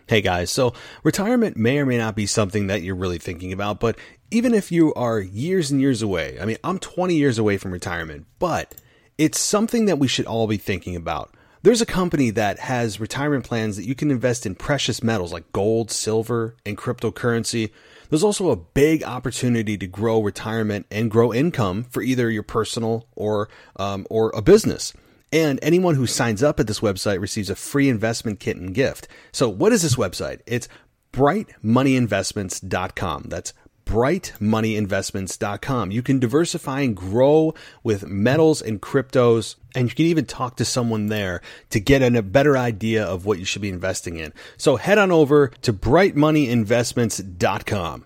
Hey guys, so retirement may or may not be something that you're really thinking about, but even if you are years and years away, I mean, I'm 20 years away from retirement, but it's something that we should all be thinking about. There's a company that has retirement plans that you can invest in precious metals like gold, silver, and cryptocurrency. There's also a big opportunity to grow retirement and grow income for either your personal or a business. And anyone who signs up at this website receives a free investment kit and gift. So what is this website? It's brightmoneyinvestments.com. That's brightmoneyinvestments.com. You can diversify and grow with metals and cryptos, and you can even talk to someone there to get a better idea of what you should be investing in. So head on over to brightmoneyinvestments.com.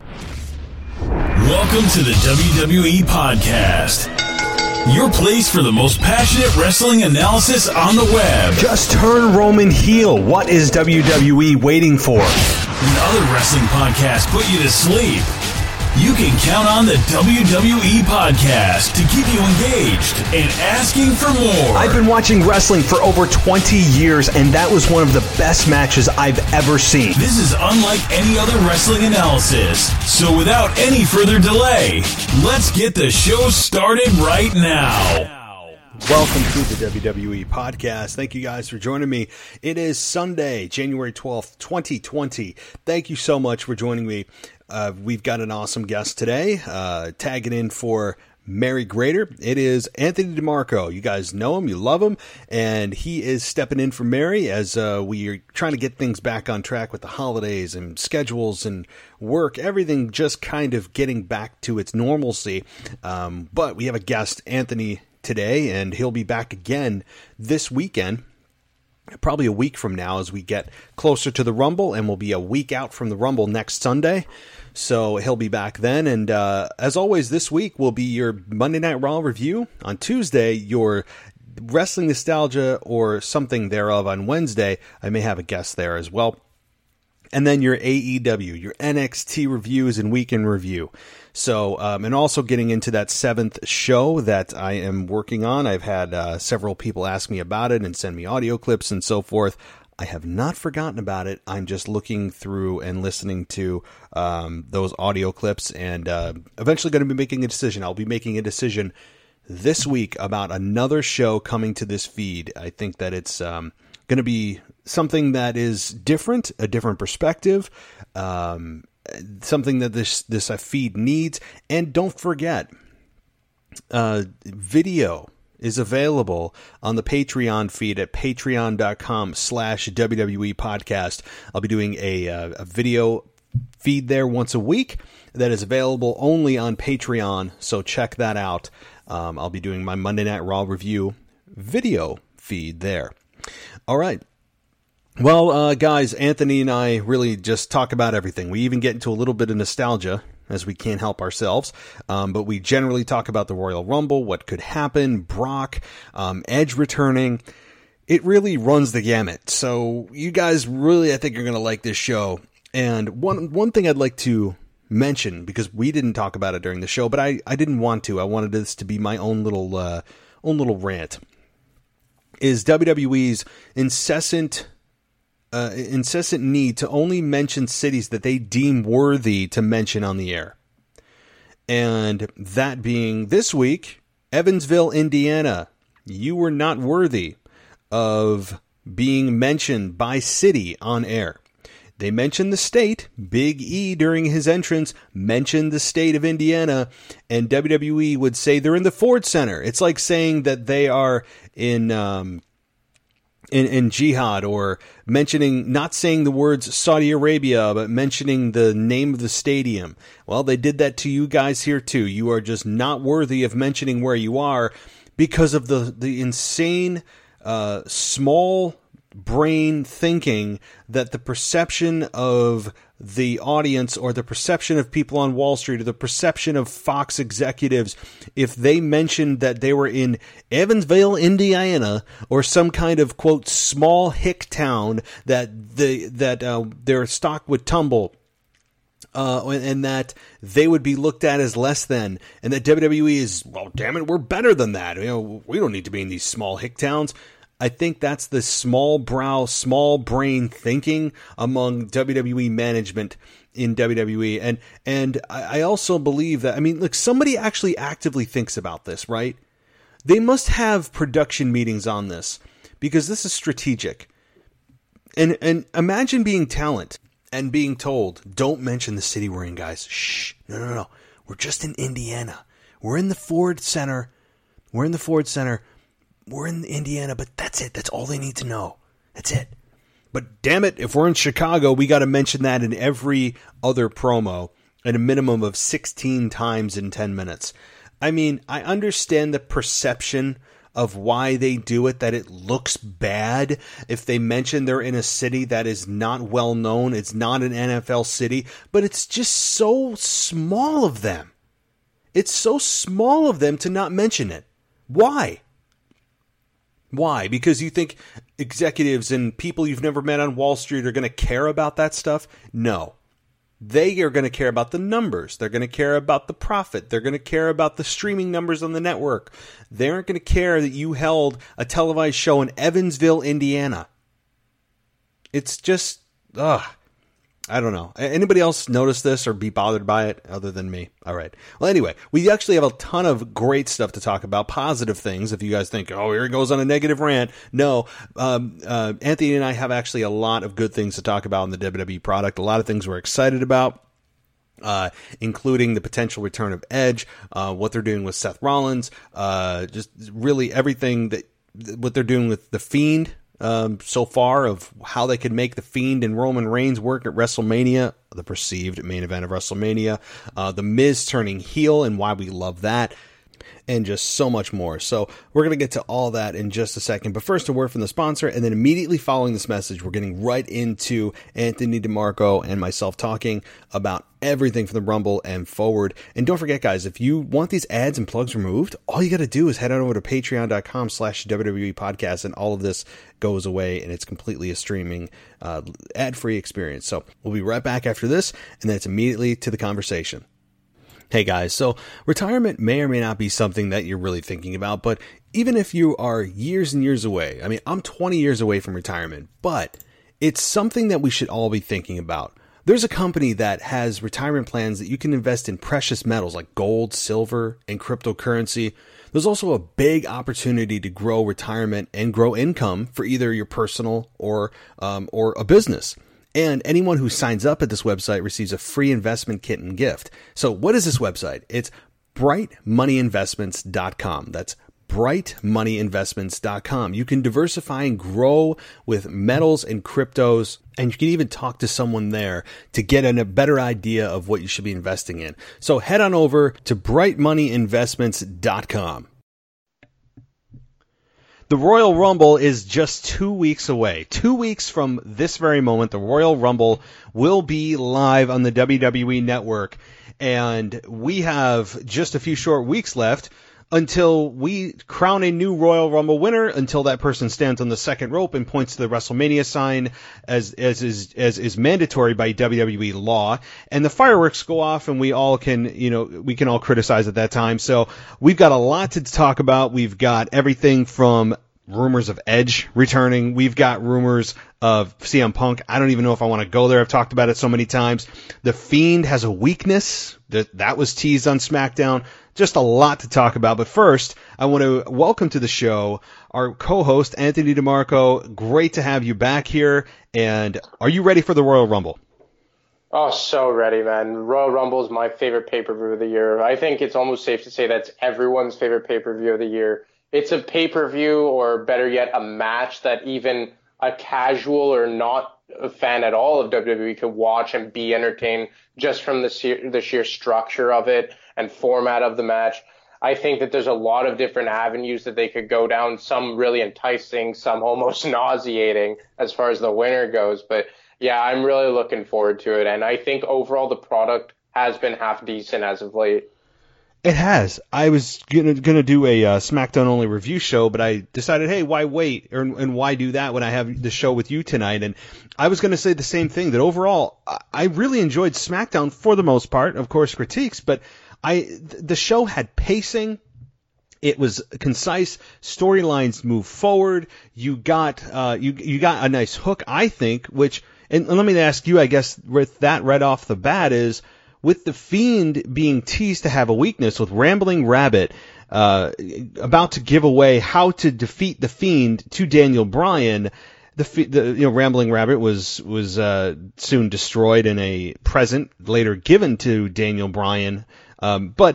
Welcome to the WWE Podcast, your place for the most passionate wrestling analysis on the web. Just turn Roman heel. What is WWE waiting for? Another wrestling podcast put you to sleep. You can count on the WWE Podcast to keep you engaged and asking for more. I've been watching wrestling for over 20 years, and that was one of the best matches I've ever seen. This is unlike any other wrestling analysis. So without any further delay, let's get the show started right now. Welcome to the WWE Podcast. Thank you guys for joining me. It is Sunday, January 12th, 2020. Thank you so much for joining me. We've got an awesome guest today, tagging in for Mary Grater. It is Anthony DeMarco. You guys know him, you love him, and he is stepping in for Mary as we are trying to get things back on track with the holidays and schedules and work, everything just kind of getting back to its normalcy. But we have a guest, Anthony, today, and he'll be back again this weekend. Probably a week from now as we get closer to the Rumble, and we'll be a week out from the Rumble next Sunday. So he'll be back then. And as always, this week will be your Monday Night Raw review. On Tuesday, your Wrestling Nostalgia or something thereof. On Wednesday, I may have a guest there as well. And then your AEW, your NXT reviews and weekend review. So, and also getting into that 7th show that I am working on. I've had several people ask me about it and send me audio clips and so forth. I have not forgotten about it. I'm just looking through and listening to those audio clips, and eventually going to be making a decision. I'll be making a decision this week about another show coming to this feed. I think that it's going to be something that is different, a different perspective, something that this feed needs. And don't forget, video is available on the Patreon feed at patreon.com/WWE podcast. I'll be doing a video feed there once a week that is available only on Patreon, so check that out. I'll be doing my Monday Night Raw review video feed there. All right. Well, guys, Anthony and I really just talk about everything. We even get into a little bit of nostalgia, as we can't help ourselves. But we generally talk about the Royal Rumble, what could happen, Brock, Edge returning. It really runs the gamut. So you guys really, I think, are going to like this show. And one thing I'd like to mention, because we didn't talk about it during the show, but I didn't want to. I wanted this to be my own little rant, is WWE's incessant need to only mention cities that they deem worthy to mention on the air. And that being this week, Evansville, Indiana. You were not worthy of being mentioned by city on air. They mentioned the state. Big E, during his entrance, mentioned the state of Indiana, and WWE would say they're in the Ford Center. It's like saying that they are in jihad, or not saying the words Saudi Arabia, but mentioning the name of the stadium. Well, they did that to you guys here too. You are just not worthy of mentioning where you are because of the insane small brain thinking that the perception of the audience, or the perception of people on Wall Street, or the perception of Fox executives, if they mentioned that they were in Evansville, Indiana, or some kind of, quote, small hick town, that their stock would tumble, and that they would be looked at as less than, and that WWE is, well, damn it, we're better than that. You know, we don't need to be in these small hick towns. I think that's the small brow, small brain thinking among WWE management in WWE. And I also believe that, I mean, look, somebody actually actively thinks about this, right? They must have production meetings on this because this is strategic. And imagine being talent and being told, don't mention the city we're in, guys. Shh. No. We're just in Indiana. We're in the Ford Center. We're in Indiana, but that's it. That's all they need to know. That's it. But damn it, if we're in Chicago, we got to mention that in every other promo at a minimum of 16 times in 10 minutes. I mean, I understand the perception of why they do it, that it looks bad if they mention they're in a city that is not well known. It's not an NFL city, but it's just so small of them. It's so small of them to not mention it. Why? Why? Because you think executives and people you've never met on Wall Street are going to care about that stuff? No. They are going to care about the numbers. They're going to care about the profit. They're going to care about the streaming numbers on the network. They aren't going to care that you held a televised show in Evansville, Indiana. It's just, I don't know. Anybody else notice this or be bothered by it other than me? All right. Well, anyway, we actually have a ton of great stuff to talk about, positive things. If you guys think, oh, here he goes on a negative rant. No, Anthony and I have actually a lot of good things to talk about in the WWE product, a lot of things we're excited about. Including the potential return of Edge, what they're doing with Seth Rollins, just really everything what they're doing with The Fiend. So far of how they could make The Fiend and Roman Reigns work at WrestleMania, the perceived main event of WrestleMania, The Miz turning heel and why we love that, and just so much more. So we're going to get to all that in just a second. But first, a word from the sponsor, and then immediately following this message, we're getting right into Anthony DeMarco and myself talking about everything from the Rumble and forward. And don't forget, guys, if you want these ads and plugs removed, all you got to do is head on over to patreon.com/WWE podcast, and all of this goes away, and it's completely a streaming ad-free experience. So we'll be right back after this, and then it's immediately to the conversation. Hey guys, so retirement may or may not be something that you're really thinking about, but even if you are years and years away, I mean, I'm 20 years away from retirement, but it's something that we should all be thinking about. There's a company that has retirement plans that you can invest in precious metals like gold, silver, and cryptocurrency. There's also a big opportunity to grow retirement and grow income for either your personal or a business. And anyone who signs up at this website receives a free investment kit and gift. So what is this website? It's brightmoneyinvestments.com. That's brightmoneyinvestments.com. You can diversify and grow with metals and cryptos, and you can even talk to someone there to get a better idea of what you should be investing in. So head on over to brightmoneyinvestments.com. The Royal Rumble is just 2 weeks away. 2 weeks from this very moment, the Royal Rumble will be live on the WWE Network. And we have just a few short weeks left until we crown a new Royal Rumble winner, until that person stands on the second rope and points to the WrestleMania sign as is mandatory by WWE law. And the fireworks go off, and we can all criticize at that time. So we've got a lot to talk about. We've got everything from rumors of Edge returning. We've got rumors of CM Punk. I don't even know if I want to go there. I've talked about it so many times. The Fiend has a weakness. That was teased on SmackDown. Just a lot to talk about. But first, I want to welcome to the show our co-host, Anthony DeMarco. Great to have you back here. And are you ready for the Royal Rumble? Oh, so ready, man. Royal Rumble is my favorite pay-per-view of the year. I think it's almost safe to say that's everyone's favorite pay-per-view of the year. It's a pay-per-view, or better yet, a match that even a casual or not a fan at all of WWE could watch and be entertained just from the sheer structure of it and format of the match. I think that there's a lot of different avenues that they could go down, some really enticing, some almost nauseating as far as the winner goes. But yeah, I'm really looking forward to it. And I think overall the product has been half decent as of late. It has. I was gonna do a SmackDown only review show, but I decided, hey, why wait and why do that when I have the show with you tonight? And I was gonna say the same thing, that overall I really enjoyed SmackDown for the most part. Of course, critiques, but the show had pacing. It was concise. Storylines move forward. You got you got a nice hook, I think. And let me ask you, I guess, with that right off the bat is, with the Fiend being teased to have a weakness, with Rambling Rabbit about to give away how to defeat the Fiend to Daniel Bryan. The Rambling Rabbit was soon destroyed in a present later given to Daniel Bryan. But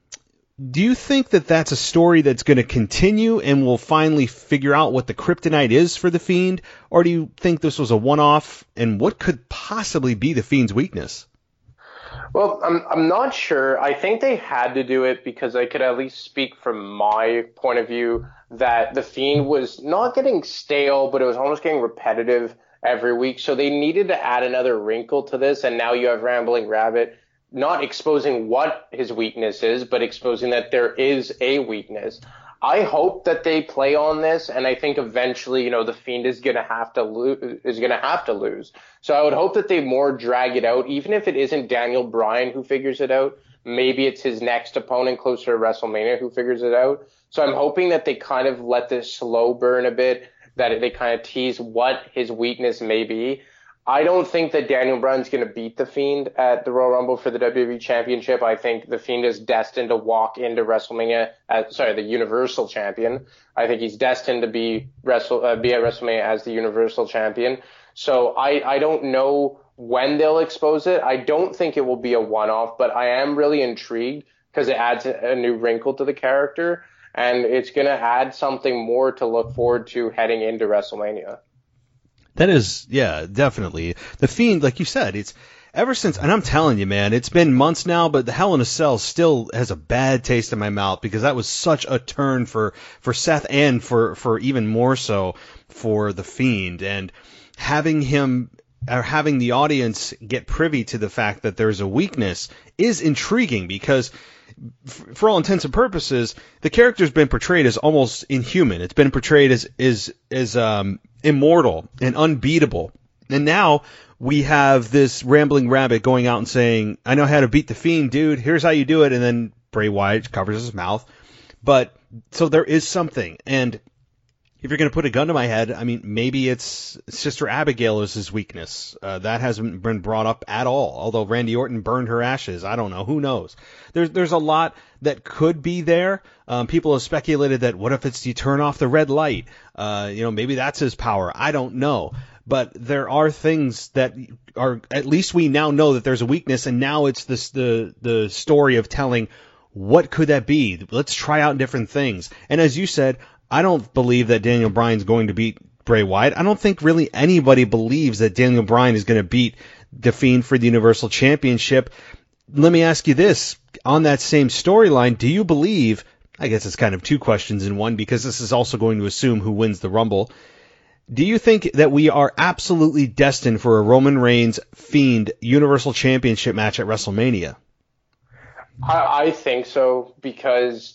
do you think that that's a story that's going to continue and we'll finally figure out what the kryptonite is for the Fiend? Or do you think this was a one-off, and what could possibly be the Fiend's weakness? Well, I'm not sure. I think they had to do it because I could at least speak from my point of view that the Fiend was not getting stale, but it was almost getting repetitive every week. So they needed to add another wrinkle to this. And now you have Rambling Rabbit not exposing what his weakness is, but exposing that there is a weakness. I hope that they play on this, and I think eventually, the Fiend is gonna have to lose. So I would hope that they more drag it out, even if it isn't Daniel Bryan who figures it out. Maybe it's his next opponent closer to WrestleMania who figures it out. So I'm hoping that they kind of let this slow burn a bit, that they kind of tease what his weakness may be. I don't think that Daniel Bryan's going to beat the Fiend at the Royal Rumble for the WWE Championship. I think the Fiend is destined to walk into WrestleMania the Universal Champion. I think he's destined to be at WrestleMania as the Universal Champion. So I don't know when they'll expose it. I don't think it will be a one-off, but I am really intrigued because it adds a new wrinkle to the character, and it's going to add something more to look forward to heading into WrestleMania. That is, yeah, definitely. The Fiend, like you said, it's ever since, and I'm telling you, man, it's been months now, but the Hell in a Cell still has a bad taste in my mouth because that was such a turn for Seth and for even more so for the Fiend. And having the audience get privy to the fact that there's a weakness is intriguing because for all intents and purposes, the character's been portrayed as almost inhuman. It's been portrayed as immortal and unbeatable. And now we have this Rambling Rabbit going out and saying, I know how to beat the Fiend, dude. Here's how you do it. And then Bray Wyatt covers his mouth. But so there is something. And if you're going to put a gun to my head, I mean, maybe it's Sister Abigail is his weakness. That hasn't been brought up at all. Although Randy Orton burned her ashes. I don't know. Who knows? There's a lot that could be there. People have speculated that what if it's you turn off the red light? Maybe that's his power. I don't know. But there are things that are, at least we now know that there's a weakness, and now it's the story of telling what could that be? Let's try out different things. And as you said, I don't believe that Daniel Bryan's going to beat Bray Wyatt. I don't think really anybody believes that Daniel Bryan is going to beat The Fiend for the Universal Championship. Let me ask you this. On that same storyline, do you believe, I guess it's kind of two questions in one because this is also going to assume who wins the Rumble. Do you think that we are absolutely destined for a Roman Reigns Fiend Universal Championship match at WrestleMania? I think so because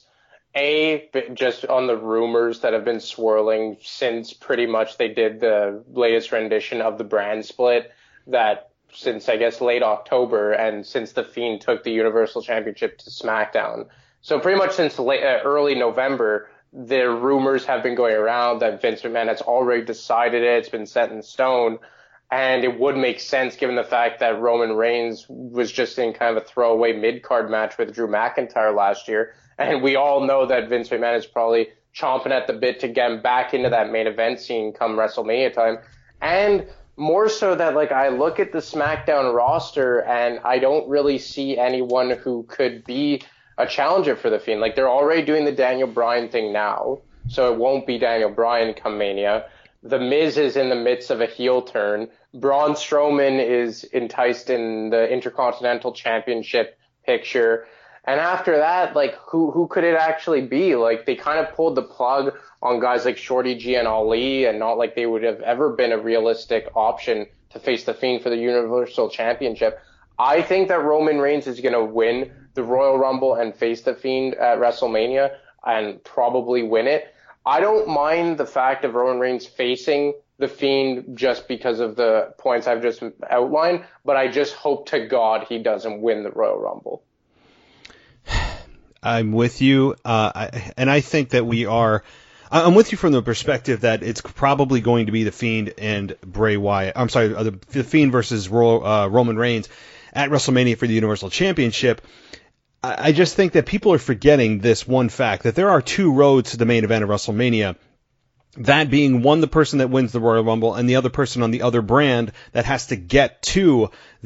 just on the rumors that have been swirling since pretty much they did the latest rendition of the brand split, that since I guess late October and since the Fiend took the Universal Championship to SmackDown. So pretty much since early November, the rumors have been going around that Vince McMahon has already decided it. It's been set in stone. And it would make sense given the fact that Roman Reigns was just in kind of a throwaway mid-card match with Drew McIntyre last year. And we all know that Vince McMahon is probably chomping at the bit to get him back into that main event scene come WrestleMania time. And more so that, I look at the SmackDown roster and I don't really see anyone who could be a challenger for the Fiend. They're already doing the Daniel Bryan thing now, so it won't be Daniel Bryan come Mania. The Miz is in the midst of a heel turn. Braun Strowman is enticed in the Intercontinental Championship picture. And after that, who could it actually be? They kind of pulled the plug on guys like Shorty G and Ali, and not like they would have ever been a realistic option to face the Fiend for the Universal Championship. I think that Roman Reigns is going to win the Royal Rumble and face the Fiend at WrestleMania and probably win it. I don't mind the fact of Roman Reigns facing the Fiend just because of the points I've just outlined, but I just hope to God he doesn't win the Royal Rumble. I'm with you, and I think that I'm with you from the perspective that it's probably going to be The Fiend and Bray Wyatt. I'm sorry, the Fiend versus Roman Reigns at WrestleMania for the Universal Championship. I just think that people are forgetting this one fact, that there are two roads to the main event of WrestleMania. That being one, the person that wins the Royal Rumble, and the other person on the other brand that has to get to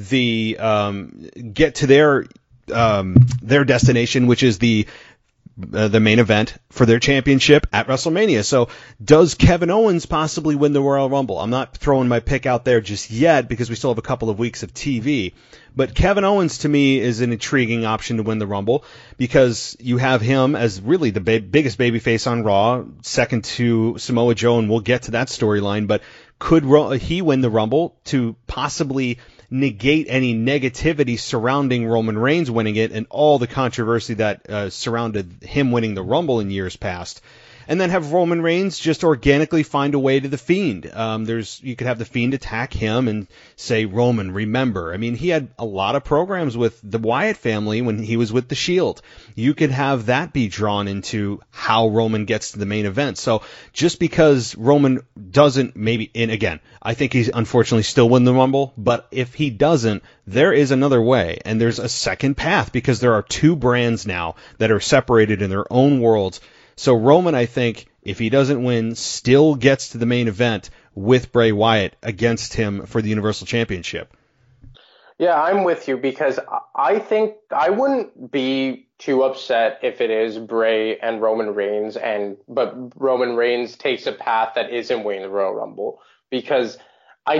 their destination, which is the main event for their championship at WrestleMania. So does Kevin Owens possibly win the Royal Rumble? I'm not throwing my pick out there just yet because we still have a couple of weeks of TV. But Kevin Owens, to me, is an intriguing option to win the Rumble because you have him as really the biggest babyface on Raw, second to Samoa Joe, and we'll get to that storyline. But could he win the Rumble to possibly negate any negativity surrounding Roman Reigns winning it and all the controversy that surrounded him winning the Rumble in years past? And then have Roman Reigns just organically find a way to the Fiend. You could have the Fiend attack him and say, Roman, remember. I mean, he had a lot of programs with the Wyatt family when he was with the Shield. You could have that be drawn into how Roman gets to the main event. So just because Roman doesn't, and again, I think he's unfortunately still win the Rumble, but if he doesn't, there is another way, and there's a second path because there are two brands now that are separated in their own worlds. So Roman, I think, if he doesn't win, still gets to the main event with Bray Wyatt against him for the Universal Championship. Yeah, I'm with you because I think I wouldn't be too upset if it is Bray and Roman Reigns, but Roman Reigns takes a path that isn't winning the Royal Rumble, because I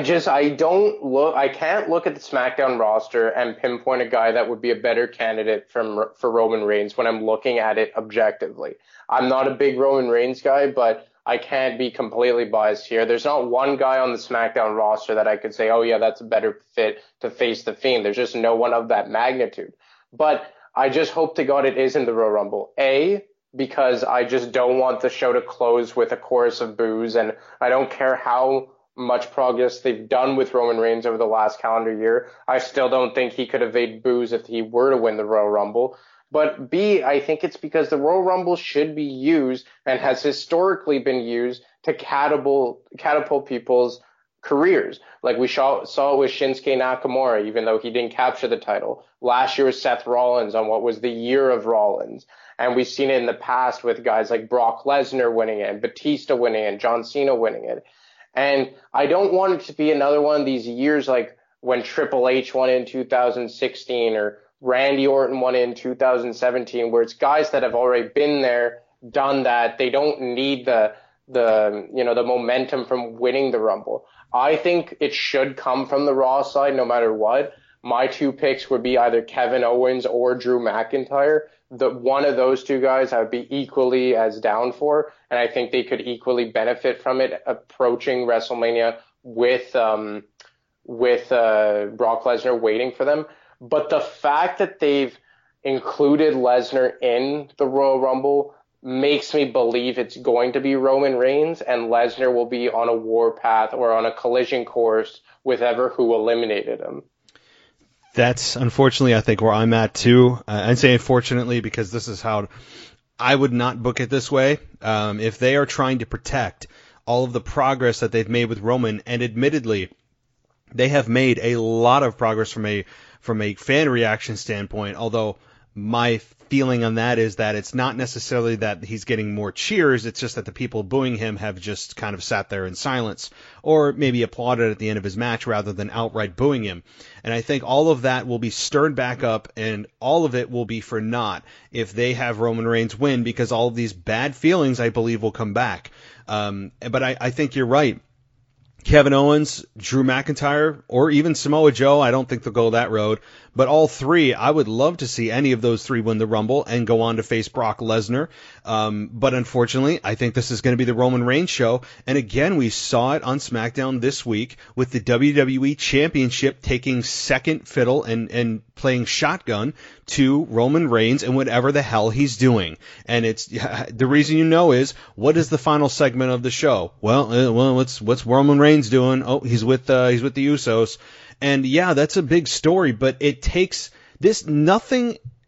can't look at the SmackDown roster and pinpoint a guy that would be a better candidate for Roman Reigns when I'm looking at it objectively. I'm not a big Roman Reigns guy, but I can't be completely biased here. There's not one guy on the SmackDown roster that I could say, oh yeah, that's a better fit to face the Fiend. There's just no one of that magnitude. But I just hope to God it isn't the Royal Rumble. Because I just don't want the show to close with a chorus of boos, and I don't care how much progress they've done with Roman Reigns over the last calendar year. I still don't think he could evade boos if he were to win the Royal Rumble. But B, I think it's because the Royal Rumble should be used and has historically been used to catapult people's careers. Like we saw it with Shinsuke Nakamura, even though he didn't capture the title. Last year was Seth Rollins on what was the year of Rollins. And we've seen it in the past with guys like Brock Lesnar winning it, and Batista winning it, and John Cena winning it. And I don't want it to be another one of these years like when Triple H won in 2016 or Randy Orton won in 2017, where it's guys that have already been there, done that. They don't need the momentum from winning the Rumble. I think it should come from the Raw side no matter what. My two picks would be either Kevin Owens or Drew McIntyre. One of those two guys I would be equally as down for, and I think they could equally benefit from it approaching WrestleMania with Brock Lesnar waiting for them. But the fact that they've included Lesnar in the Royal Rumble makes me believe it's going to be Roman Reigns, and Lesnar will be on a warpath or on a collision course with who eliminated him. That's unfortunately, I think, where I'm at too. I'd say unfortunately because this is how I would not book it this way. If they are trying to protect all of the progress that they've made with Roman, and admittedly, they have made a lot of progress from a fan reaction standpoint, although my feeling on that is that it's not necessarily that he's getting more cheers, it's just that the people booing him have just kind of sat there in silence, or maybe applauded at the end of his match rather than outright booing him. And I think all of that will be stirred back up, and all of it will be for naught if they have Roman Reigns win, because all of these bad feelings, I believe, will come back. But I think you're right. Kevin Owens, Drew McIntyre, or even Samoa Joe, I don't think they'll go that road. But all three, I would love to see any of those three win the Rumble and go on to face Brock Lesnar. But unfortunately, I think this is going to be the Roman Reigns show. And again, we saw it on SmackDown this week with the WWE Championship taking second fiddle and playing shotgun to Roman Reigns and whatever the hell he's doing. And it's the reason is, what is the final segment of the show? Well, what's Roman Reigns doing? Oh, he's with the Usos. And yeah, that's a big story, but it takes this. Nothing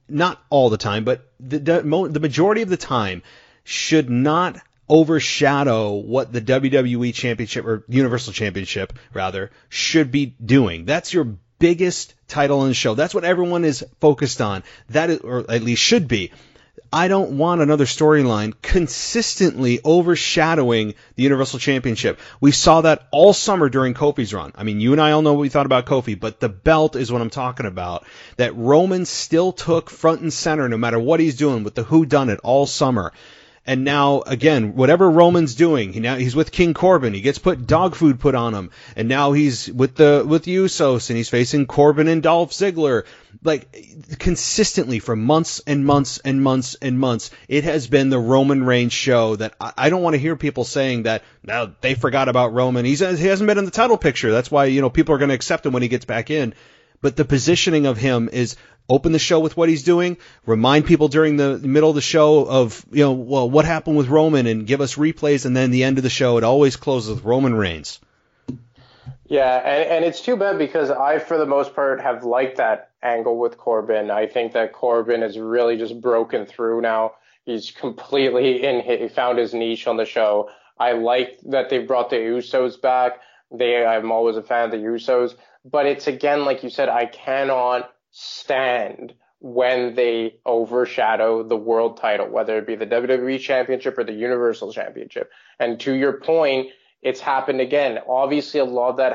not all the time, but the majority of the time should not overshadow what the WWE Championship, or Universal Championship rather, should be doing. That's your biggest title on the show. That's what everyone is focused on. That is, or at least should be. I don't want another storyline consistently overshadowing the Universal Championship. We saw that all summer during Kofi's run. I mean, you and I all know what we thought about Kofi, but the belt is what I'm talking about. That Roman still took front and center no matter what he's doing with the whodunit all summer. And now, again, whatever Roman's doing, he's with King Corbin. He gets dog food put on him. And now he's with Usos, and he's facing Corbin and Dolph Ziggler. Like, consistently for months and months and months and months, it has been the Roman Reigns show that I don't want to hear people saying that, now they forgot about Roman. He hasn't been in the title picture. That's why, people are going to accept him when he gets back in. But the positioning of him is open the show with what he's doing, remind people during the middle of the show of, what happened with Roman, and give us replays, and then the end of the show, it always closes with Roman Reigns. Yeah, and it's too bad because I, for the most part, have liked that angle with Corbin. I think that Corbin has really just broken through now. He's completely he found his niche on the show. I like that they brought the Usos back. I'm always a fan of the Usos. But it's, again, like you said, I cannot stand when they overshadow the world title, whether it be the WWE Championship or the Universal Championship. And to your point, it's happened again. Obviously, a lot of that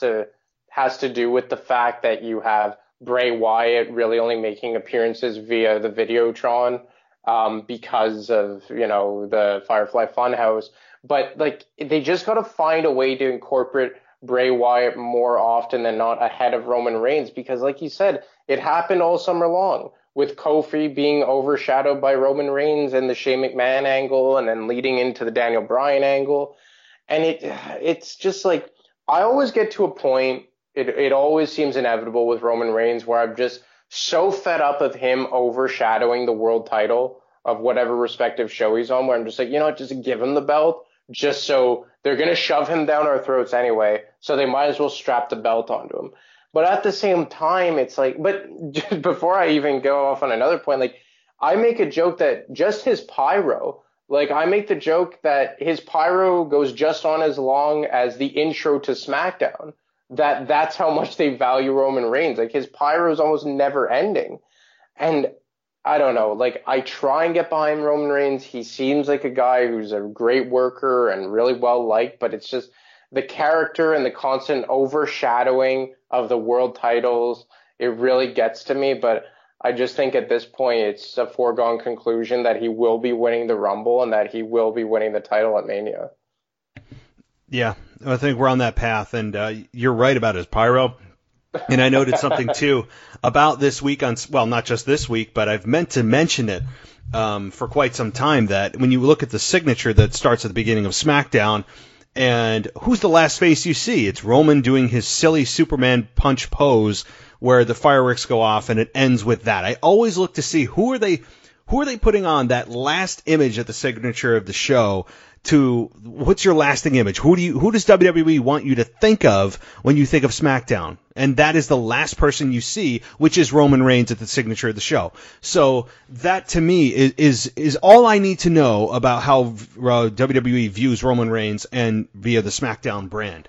has to do with the fact that you have Bray Wyatt really only making appearances via the Videotron because of, the Firefly Funhouse. But, they just got to find a way to incorporate Bray Wyatt more often than not ahead of Roman Reigns, because like you said, it happened all summer long with Kofi being overshadowed by Roman Reigns and the Shane McMahon angle, and then leading into the Daniel Bryan angle. And it's just like, I always get to a point, it always seems inevitable with Roman Reigns, where I'm just so fed up of him overshadowing the world title of whatever respective show he's on, where I'm just like, just give him the belt. Just so they're going to shove him down our throats anyway, so they might as well strap the belt onto him. But at the same time, it's like, but before I even go off on another point, I make a joke that just his pyro, I make the joke that his pyro goes just on as long as the intro to SmackDown. That's how much they value Roman Reigns. His pyro is almost never ending. And I don't know, I try and get behind Roman Reigns. He seems like a guy who's a great worker and really well liked, but it's just the character and the constant overshadowing of the world titles. It really gets to me, but I just think at this point it's a foregone conclusion that he will be winning the Rumble and that he will be winning the title at Mania. Yeah, I think we're on that path, and you're right about his pyro. And I noted something, too, about this week not just this week, but I've meant to mention it for quite some time, that when you look at the signature that starts at the beginning of SmackDown, and who's the last face you see? It's Roman doing his silly Superman punch pose where the fireworks go off, and it ends with that. I always look to see who are they putting on that last image at the signature of the show. What's your lasting image? Who does WWE want you to think of when you think of SmackDown? And that is the last person you see, which is Roman Reigns at the signature of the show. So that to me is all I need to know about how WWE views Roman Reigns and via the SmackDown brand.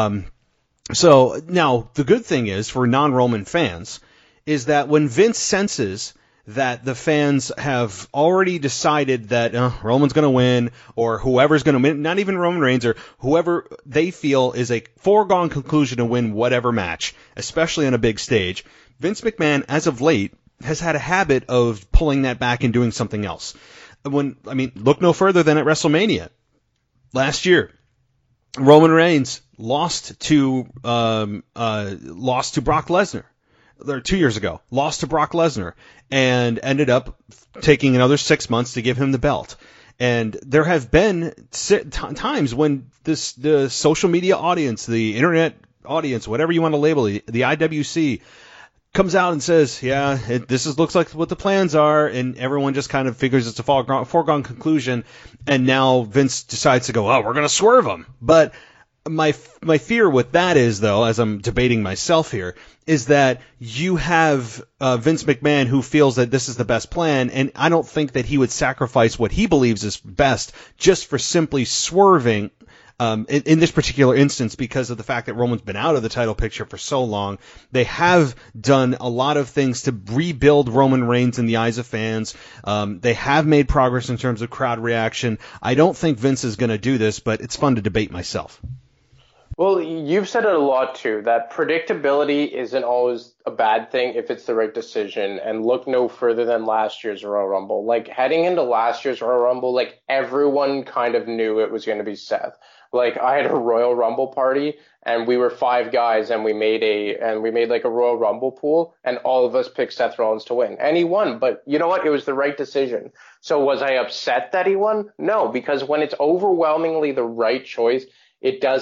So now the good thing is for non-Roman fans is that when Vince senses that the fans have already decided that Roman's going to win, or whoever's going to win, not even Roman Reigns, or whoever they feel is a foregone conclusion to win whatever match, especially on a big stage, Vince McMahon, as of late, has had a habit of pulling that back and doing something else. Look no further than at WrestleMania last year. Roman Reigns lost to Brock Lesnar. 2 years ago, lost to Brock Lesnar, and ended up taking another 6 months to give him the belt. And there have been times when the social media audience, the internet audience, whatever you want to label it, the IWC, comes out and says, looks like what the plans are, and everyone just kind of figures it's a foregone conclusion, and now Vince decides to go, we're going to swerve him. But my fear with that is, though, as I'm debating myself here, is that you have Vince McMahon who feels that this is the best plan, and I don't think that he would sacrifice what he believes is best just for simply swerving in this particular instance because of the fact that Roman's been out of the title picture for so long. They have done a lot of things to rebuild Roman Reigns in the eyes of fans. They have made progress in terms of crowd reaction. I don't think Vince is going to do this, but it's fun to debate myself. Well, you've said it a lot, too, that predictability isn't always a bad thing if it's the right decision. And look no further than last year's Royal Rumble. Like, heading into last year's Royal Rumble, like, everyone kind of knew it was going to be Seth. Like, I had a Royal Rumble party, and we were 5 guys, and we made like a Royal Rumble pool, and all of us picked Seth Rollins to win. And he won, but you know what? It was the right decision. So was I upset that he won? No, because when it's overwhelmingly the right choice, it's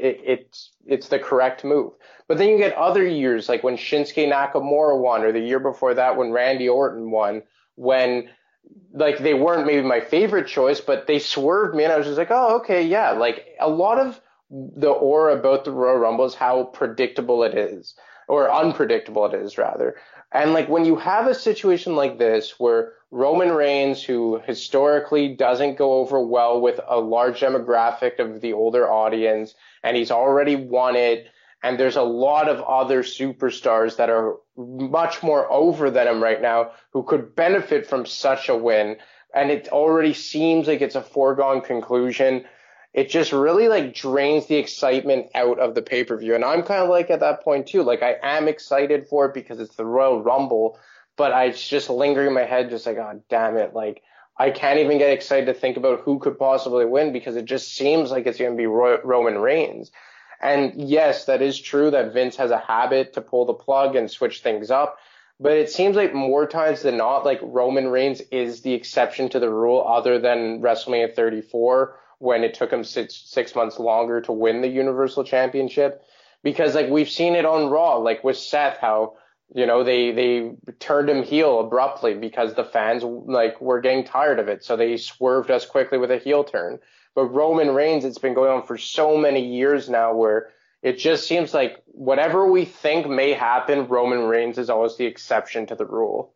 the correct move. But then you get other years, like when Shinsuke Nakamura won, or the year before that when Randy Orton won, when like they weren't maybe my favorite choice, but they swerved me, and I was just like, oh, okay, yeah. Like a lot of the aura about the Royal Rumble is how predictable it is, or unpredictable it is, rather. And like when you have a situation like this where Roman Reigns, who historically doesn't go over well with a large demographic of the older audience, and he's already won it, and there's a lot of other superstars that are much more over than him right now who could benefit from such a win, and it already seems like it's a foregone conclusion. It just really like drains the excitement out of the pay-per-view. And I'm kind of like at that point too. Like I am excited for it because it's the Royal Rumble, but it's just lingering in my head just like, oh, damn it. Like I can't even get excited to think about who could possibly win because it just seems like it's going to be Roman Reigns. And yes, that is true that Vince has a habit to pull the plug and switch things up. But it seems like more times than not, like Roman Reigns is the exception to the rule other than WrestleMania 34 when it took him six months longer to win the Universal Championship. Because like we've seen it on Raw, like with Seth, how, you know, they turned him heel abruptly because the fans like were getting tired of it. So they swerved us quickly with a heel turn. But Roman Reigns, it's been going on for so many years now where it just seems like whatever we think may happen, Roman Reigns is always the exception to the rule.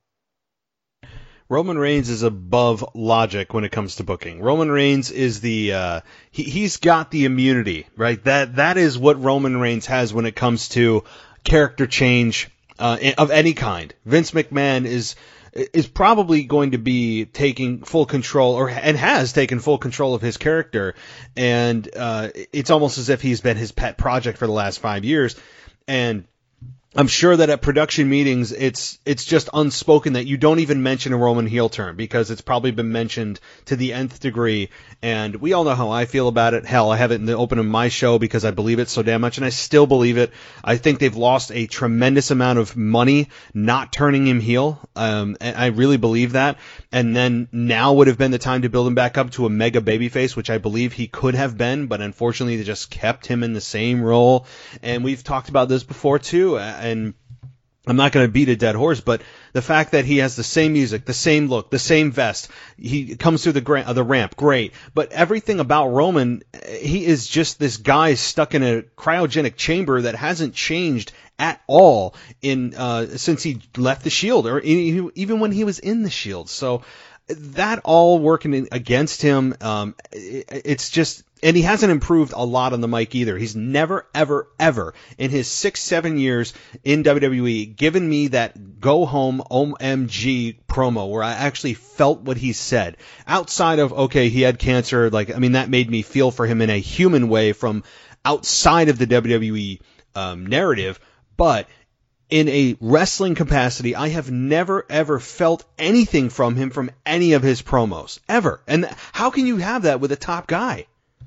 Roman Reigns is above logic when it comes to booking. Roman Reigns is he's got the immunity, right? That is what Roman Reigns has when it comes to character change of any kind. Vince McMahon is probably going to be taking full control, and has taken full control of his character, and it's almost as if he's been his pet project for the last 5 years. And I'm sure that at production meetings, it's just unspoken that you don't even mention a Roman heel turn because it's probably been mentioned to the nth degree. And we all know how I feel about it. Hell, I have it in the open of my show because I believe it so damn much, and I still believe it. I think they've lost a tremendous amount of money not turning him heel. And I really believe that. And then now would have been the time to build him back up to a mega babyface, which I believe he could have been, but unfortunately they just kept him in the same role. And we've talked about this before too. And I'm not going to beat a dead horse, but the fact that he has the same music, the same look, the same vest, he comes through the ramp, great. But everything about Roman, he is just this guy stuck in a cryogenic chamber that hasn't changed at all since he left the Shield, or even when he was in the Shield. So that all working against him, it's just. And he hasn't improved a lot on the mic either. He's never, ever, ever in his 6-7 years in WWE given me that go home OMG promo where I actually felt what he said. Outside of, okay, he had cancer, that made me feel for him in a human way from outside of the WWE narrative. But in a wrestling capacity, I have never, ever felt anything from him from any of his promos. Ever. And how can you have that with a top guy?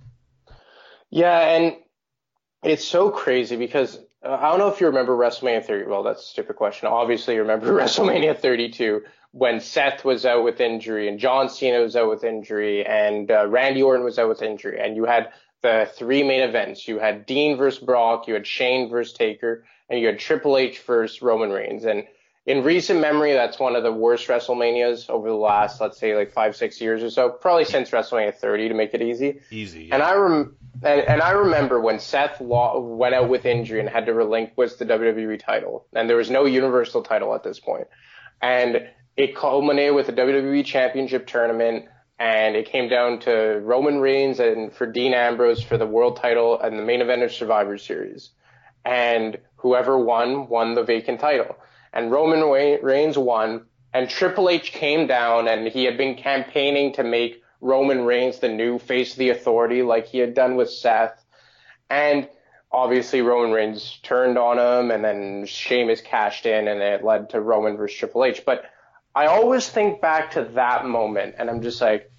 Yeah, and it's so crazy because I don't know if you remember WrestleMania 30. Well, that's a stupid question. Obviously, you remember WrestleMania 32 when Seth was out with injury and John Cena was out with injury and Randy Orton was out with injury. And you had the 3 main events. You had Dean versus Brock, you had Shane versus Taker, and you had Triple H versus Roman Reigns. And in recent memory, that's one of the worst WrestleManias over the last, let's say, like 5-6 years or so, probably since WrestleMania 30 to make it easy. Easy. Yeah. And I remember when Seth went out with injury and had to relinquish the WWE title, and there was no Universal title at this point, and it culminated with the WWE Championship tournament. And it came down to Roman Reigns and for Dean Ambrose for the world title and the main event of Survivor Series. And whoever won the vacant title. And Roman Reigns won. And Triple H came down, and he had been campaigning to make Roman Reigns the new face of the Authority like he had done with Seth. And obviously Roman Reigns turned on him, and then Sheamus cashed in, and it led to Roman versus Triple H. But I always think back to that moment, and I'm just like,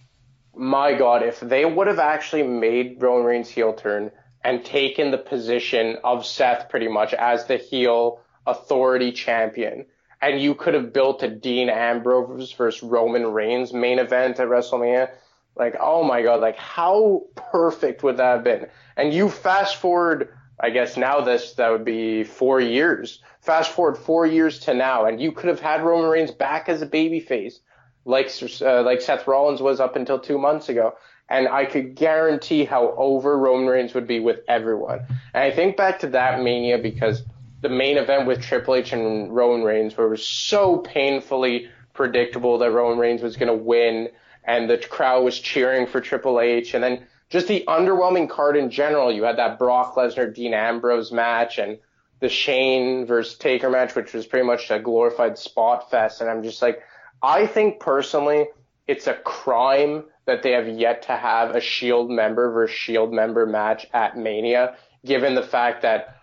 my God, if they would have actually made Roman Reigns heel turn and taken the position of Seth pretty much as the heel authority champion, and you could have built a Dean Ambrose versus Roman Reigns main event at WrestleMania, like, oh my God, like how perfect would that have been? And you fast forward, I guess now that would be 4 years. Fast forward 4 years to now, and you could have had Roman Reigns back as a babyface, like Seth Rollins was up until 2 months ago. And I could guarantee how over Roman Reigns would be with everyone. And I think back to that Mania because the main event with Triple H and Roman Reigns, where it was so painfully predictable that Roman Reigns was going to win, and the crowd was cheering for Triple H, and then just the underwhelming card in general. You had that Brock Lesnar Dean Ambrose match, and the Shane versus Taker match, which was pretty much a glorified spot fest. And I'm just like, I think personally it's a crime that they have yet to have a Shield member versus Shield member match at Mania, given the fact that,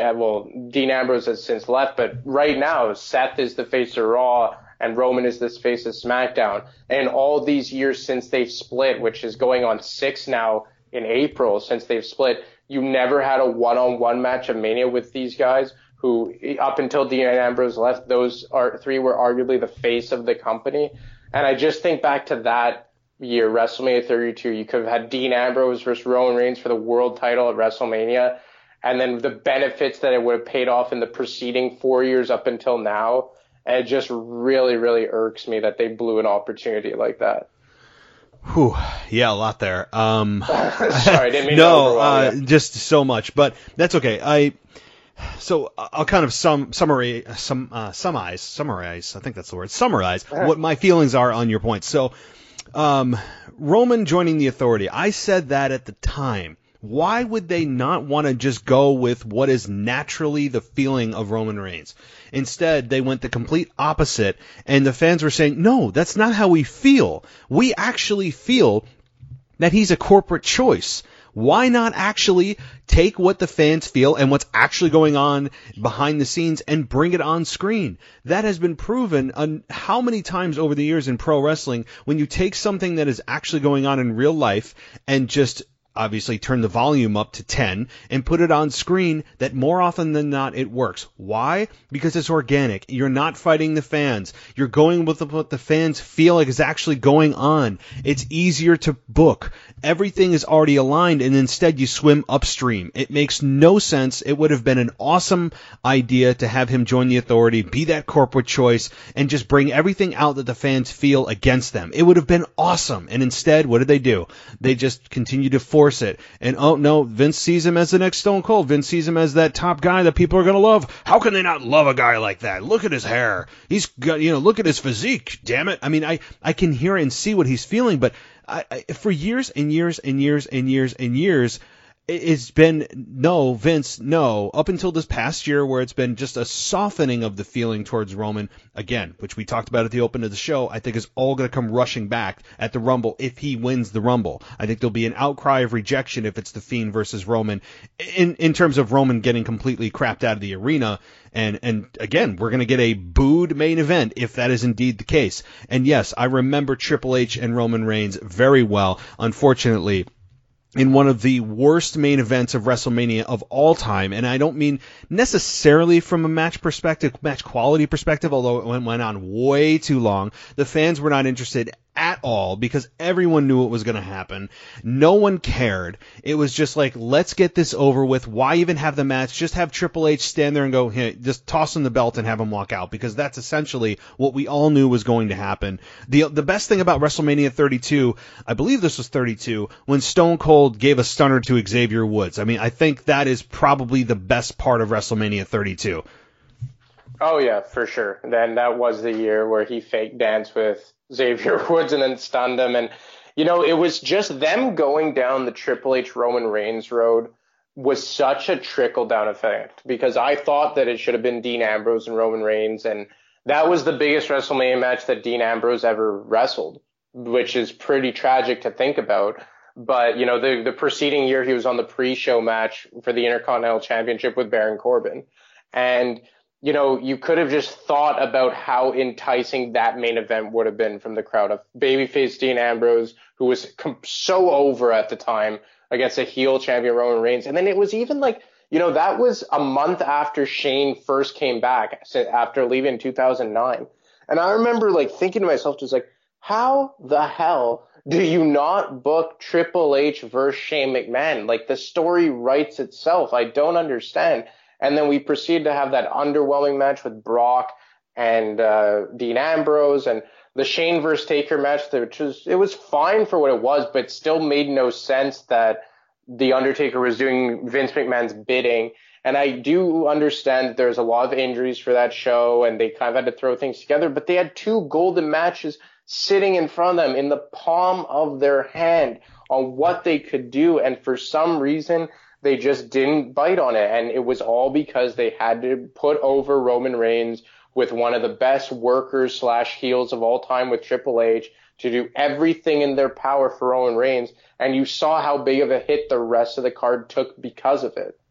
Dean Ambrose has since left, but right now Seth is the face of Raw and Roman is the face of SmackDown. And all these years since they've split, which is going on 6 now in April since they've split, you never had a one-on-one match at Mania with these guys who, up until Dean Ambrose left, those three were arguably the face of the company. And I just think back to that year, WrestleMania 32, you could have had Dean Ambrose versus Roman Reigns for the world title at WrestleMania, and then the benefits that it would have paid off in the preceding 4 years up until now. And it just really, really irks me that they blew an opportunity like that. Whew. Yeah, a lot there. Sorry, I didn't mean to overwhelm you. Just so much, but that's okay. So I'll kind of summarize, I think that's the word, summarize what my feelings are on your point. So, Roman joining the Authority, I said that at the time. Why would they not want to just go with what is naturally the feeling of Roman Reigns? Instead, they went the complete opposite, and the fans were saying, no, that's not how we feel. We actually feel that he's a corporate choice. Why not actually take what the fans feel and what's actually going on behind the scenes and bring it on screen? That has been proven on how many times over the years in pro wrestling when you take something that is actually going on in real life and just obviously turn the volume up to 10 and put it on screen, that more often than not it works. Why? Because it's organic. You're not fighting the fans. You're going with what the fans feel like is actually going on. It's easier to book. Everything is already aligned, and instead you swim upstream. It makes no sense. It would have been an awesome idea to have him join the Authority, be that corporate choice, and just bring everything out that the fans feel against them. It would have been awesome. And instead, what did they do? They just continue to force it. And oh no, Vince sees him as the next Stone Cold. Vince sees him as that top guy that people are going to love. How can they not love a guy like that? Look at his hair. He's got, look at his physique. Damn it. I mean, I can hear and see what he's feeling, but for years and years and years and years and years, it's been no, Vince, no, up until this past year where it's been just a softening of the feeling towards Roman, again, which we talked about at the open of the show, I think is all going to come rushing back at the Rumble if he wins the Rumble. I think there'll be an outcry of rejection if it's The Fiend versus Roman in terms of Roman getting completely crapped out of the arena. And again, we're going to get a booed main event if that is indeed the case. And yes, I remember Triple H and Roman Reigns very well. Unfortunately, in one of the worst main events of WrestleMania of all time, and I don't mean necessarily from a match quality perspective, although it went on way too long. The fans were not interested at all because everyone knew it was going to happen. No one cared. It was just like, let's get this over with. Why even have the match? Just have Triple H stand there and go, hey, just toss him the belt and have him walk out, because that's essentially what we all knew was going to happen. The best thing about WrestleMania 32, I believe this was 32, when Stone Cold gave a stunner to Xavier Woods. I mean, I think that is probably the best part of WrestleMania 32. Oh, yeah, for sure. Then that was the year where he fake danced with Xavier Woods and then stunned him. And, you know, it was just them going down the Triple H Roman Reigns road was such a trickle-down effect, because I thought that it should have been Dean Ambrose and Roman Reigns, and that was the biggest WrestleMania match that Dean Ambrose ever wrestled, which is pretty tragic to think about. But, you know, the preceding year he was on the pre-show match for the Intercontinental Championship with Baron Corbin. And, you know, you could have just thought about how enticing that main event would have been from the crowd of babyface Dean Ambrose, who was so over at the time, against a heel champion Roman Reigns. And then it was even like, you know, that was a month after Shane first came back after leaving in 2009. And I remember like thinking to myself, just like, how the hell do you not book Triple H versus Shane McMahon? Like, the story writes itself. I don't understand. And then we proceeded to have that underwhelming match with Brock and Dean Ambrose, and the Shane versus Taker match, it was fine for what it was, but still made no sense that The Undertaker was doing Vince McMahon's bidding. And I do understand that there's a lot of injuries for that show, and they kind of had to throw things together, but they had two golden matches sitting in front of them in the palm of their hand on what they could do, and for some reason they just didn't bite on it. And it was all because they had to put over Roman Reigns with one of the best workers / heels of all time with Triple H to do everything in their power for Roman Reigns. And you saw how big of a hit the rest of the card took because of it.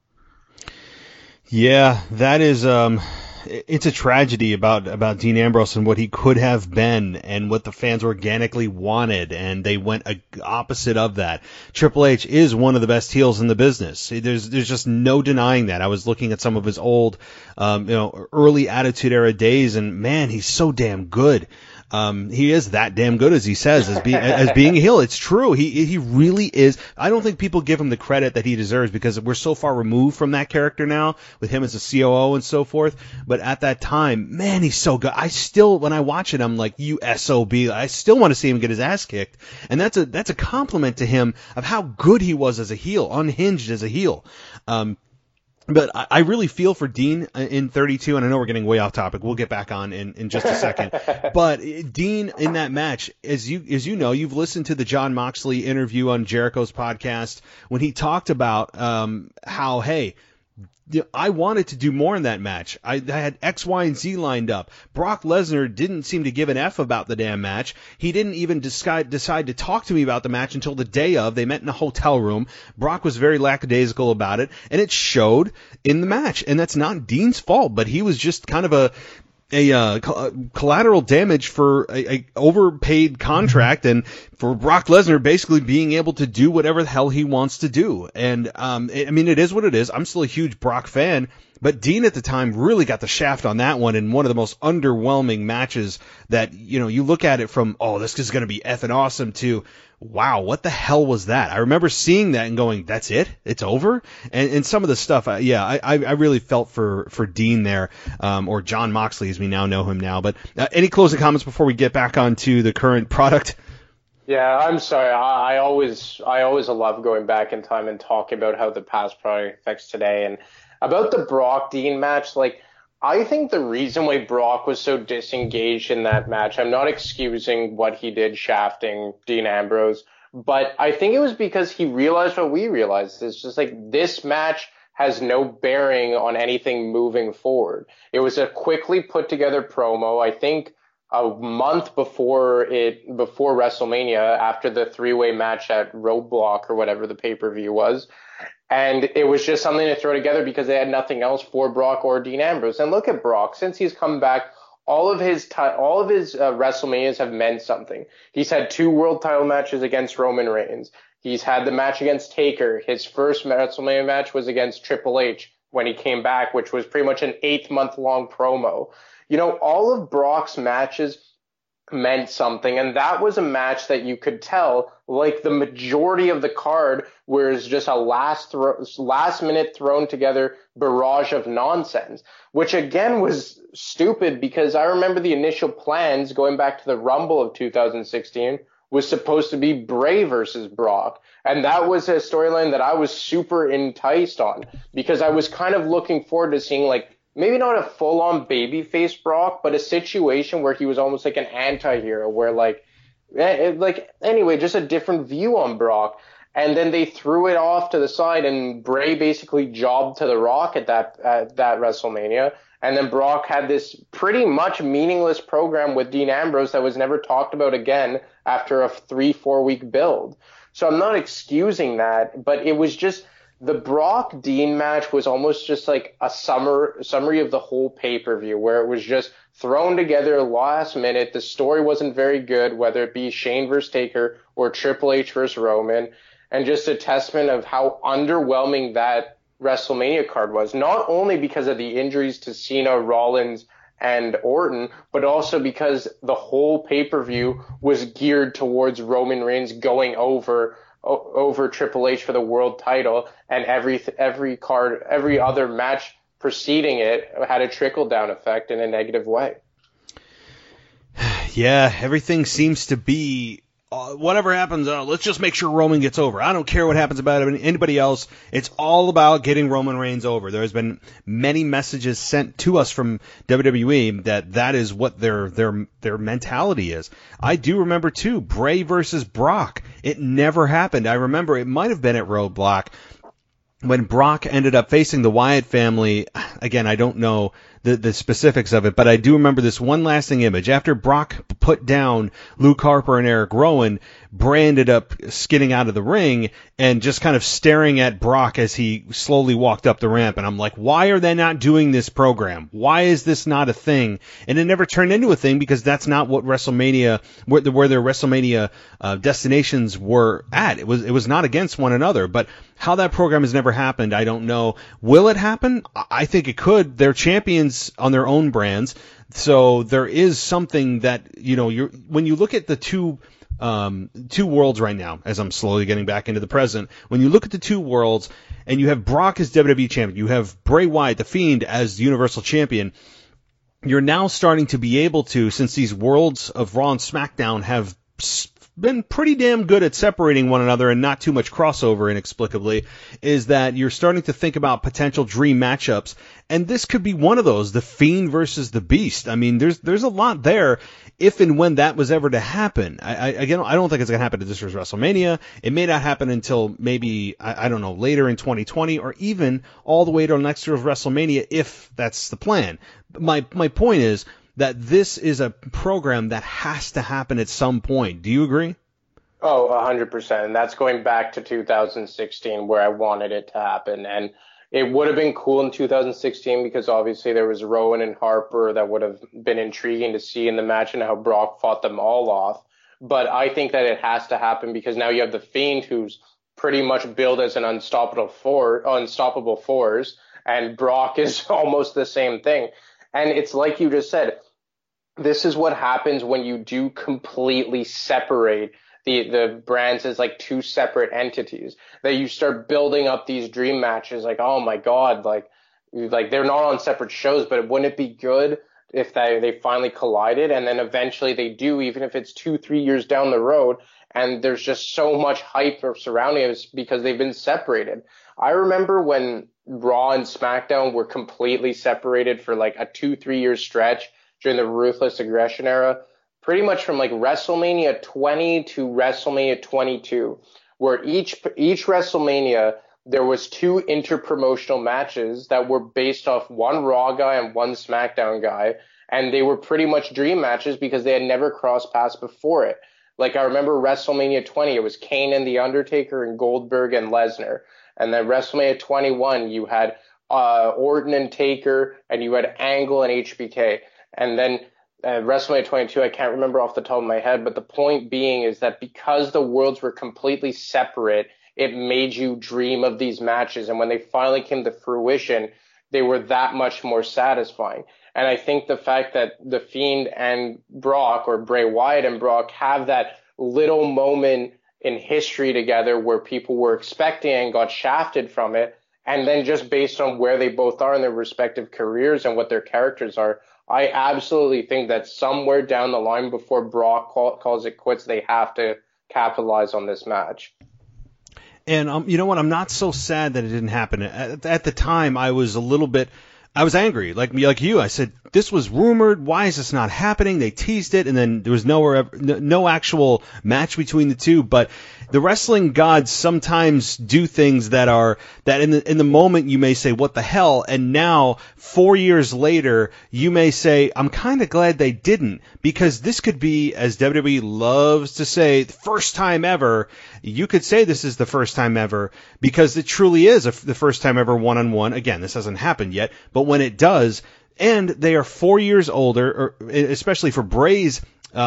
Yeah, that is, it's a tragedy about Dean Ambrose and what he could have been and what the fans organically wanted, and they went opposite of that. Triple H is one of the best heels in the business. There's just no denying that. I was looking at some of his old, early Attitude Era days, and man, he's so damn good. He is that damn good, as he says, as being a heel. It's true. He really is. I don't think people give him the credit that he deserves, because we're so far removed from that character now with him as a COO and so forth. But at that time, man, he's so good. I still, when I watch it, I'm like, you SOB. I still want to see him get his ass kicked. And that's a compliment to him of how good he was as a heel, unhinged as a heel. But I really feel for Dean in 32, and I know we're getting way off topic. We'll get back on in just a second. But Dean in that match, as you know, you've listened to the Jon Moxley interview on Jericho's podcast when he talked about how, hey, I wanted to do more in that match. I had X, Y, and Z lined up. Brock Lesnar didn't seem to give an F about the damn match. He didn't even decide to talk to me about the match until the day of. They met in a hotel room. Brock was very lackadaisical about it, and it showed in the match. And that's not Dean's fault, but he was just kind of a collateral damage for a overpaid contract, and for Brock Lesnar basically being able to do whatever the hell he wants to do. And I mean, it is what it is. I'm still a huge Brock fan, but Dean at the time really got the shaft on that one in one of the most underwhelming matches that, you know, you look at it from, oh, this is going to be effing awesome, to, wow, what the hell was that? I remember seeing that and going, that's it? It's over? And some of the stuff, I really felt for Dean there, or Jon Moxley as we now know him now. But any closing comments before we get back onto the current product? Yeah, I'm sorry. I always love going back in time and talking about how the past product affects today. And about the Brock Dean match, like, I think the reason why Brock was so disengaged in that match, I'm not excusing what he did shafting Dean Ambrose, but I think it was because he realized what we realized. It's just like, this match has no bearing on anything moving forward. It was a quickly put together promo. I think a month before WrestleMania, after the 3-way match at Roadblock or whatever the pay-per-view was. And it was just something to throw together because they had nothing else for Brock or Dean Ambrose. And look at Brock. Since he's come back, all of his WrestleManias have meant something. He's had 2 world title matches against Roman Reigns. He's had the match against Taker. His first WrestleMania match was against Triple H when he came back, which was pretty much an 8-month-long promo. You know, all of Brock's matches, meant something. And that was a match that you could tell, like the majority of the card, was just a last minute thrown together barrage of nonsense, which again was stupid because I remember the initial plans going back to the Rumble of 2016 was supposed to be Bray versus Brock. And that was a storyline that I was super enticed on because I was kind of looking forward to seeing, like, maybe not a full-on babyface Brock, but a situation where he was almost like an anti-hero, where anyway, just a different view on Brock. And then they threw it off to the side, and Bray basically jobbed to The Rock at that WrestleMania. And then Brock had this pretty much meaningless program with Dean Ambrose that was never talked about again after a 3-4 week build. So I'm not excusing that, but it was just, the Brock-Dean match was almost just like a summary of the whole pay-per-view, where it was just thrown together last minute. The story wasn't very good, whether it be Shane versus Taker or Triple H versus Roman, and just a testament of how underwhelming that WrestleMania card was, not only because of the injuries to Cena, Rollins, and Orton, but also because the whole pay-per-view was geared towards Roman Reigns going over Triple H for the world title, and every other match preceding it had a trickle-down effect in a negative way. Yeah, everything seems to be whatever happens, let's just make sure Roman gets over. I don't care what happens about anybody else. It's all about getting Roman Reigns over. There's been many messages sent to us from WWE that is what their mentality is. I do remember too, Bray versus Brock. It never happened. I remember it might have been at Roadblock when Brock ended up facing the Wyatt family. Again, I don't know the specifics of it, but I do remember this one lasting image. After Brock put down Luke Harper and Eric Rowan, Bray ended up skidding out of the ring and just kind of staring at Brock as he slowly walked up the ramp. And I'm like, why are they not doing this program? Why is this not a thing? And it never turned into a thing because that's not what WrestleMania, where their WrestleMania destinations were at. It was not against one another. But how that program has never happened, I don't know. Will it happen? I think it could. They're champions on their own brands. So there is something that, when you look at the two worlds right now, as I'm slowly getting back into the present, when you look at the two worlds and you have Brock as WWE champion, you have Bray Wyatt, the Fiend, as Universal champion, you're now starting to be able to, since these worlds of Raw and SmackDown have been pretty damn good at separating one another and not too much crossover inexplicably, is that you're starting to think about potential dream matchups, and this could be one of those, the Fiend versus the Beast. I mean, there's a lot there if and when that was ever to happen. I don't think it's going to happen at this year's WrestleMania. It may not happen until maybe, I don't know, later in 2020 or even all the way to next year's WrestleMania if that's the plan. My point is that this is a program that has to happen at some point. Do you agree? Oh, 100%. And that's going back to 2016 where I wanted it to happen. And it would have been cool in 2016 because obviously there was Rowan and Harper that would have been intriguing to see in the match and how Brock fought them all off. But I think that it has to happen because now you have the Fiend, who's pretty much billed as an unstoppable force, and Brock is almost the same thing. And it's like you just said, this is what happens when you do completely separate the brands as like two separate entities, that you start building up these dream matches like, oh my God, like they're not on separate shows, but wouldn't it be good if they finally collided? And then eventually they do, even if it's 2-3 years down the road, and there's just so much hype surrounding it because they've been separated. I remember when Raw and SmackDown were completely separated for like a 2-3 year stretch during the Ruthless Aggression era, pretty much from like WrestleMania 20 to WrestleMania 22, where each WrestleMania there was 2 interpromotional matches that were based off one Raw guy and one SmackDown guy, and they were pretty much dream matches because they had never crossed paths before it. Like I remember WrestleMania 20, it was Kane and The Undertaker and Goldberg and Lesnar. And then WrestleMania 21, you had Orton and Taker, and you had Angle and HBK. And then WrestleMania 22, I can't remember off the top of my head, but the point being is that because the worlds were completely separate, it made you dream of these matches. And when they finally came to fruition, they were that much more satisfying. And I think the fact that The Fiend and Brock, or Bray Wyatt and Brock, have that little moment in history together where people were expecting and got shafted from it, and then just based on where they both are in their respective careers and what their characters are, I absolutely think that somewhere down the line before Brock calls it quits, they have to capitalize on this match. And you know what? I'm not so sad that it didn't happen. At the time, I was angry, like you. I said, this was rumored. Why is this not happening? They teased it, and then there was no actual match between the two. But the wrestling gods sometimes do things that in the moment you may say, what the hell? And now, 4 years later, you may say, I'm kind of glad they didn't, because this could be, as WWE loves to say, the first time ever. You could say this is the first time ever, because it truly is the first time ever one-on-one. Again, this hasn't happened yet, but when it does, and they are 4 years older, or especially for Bray's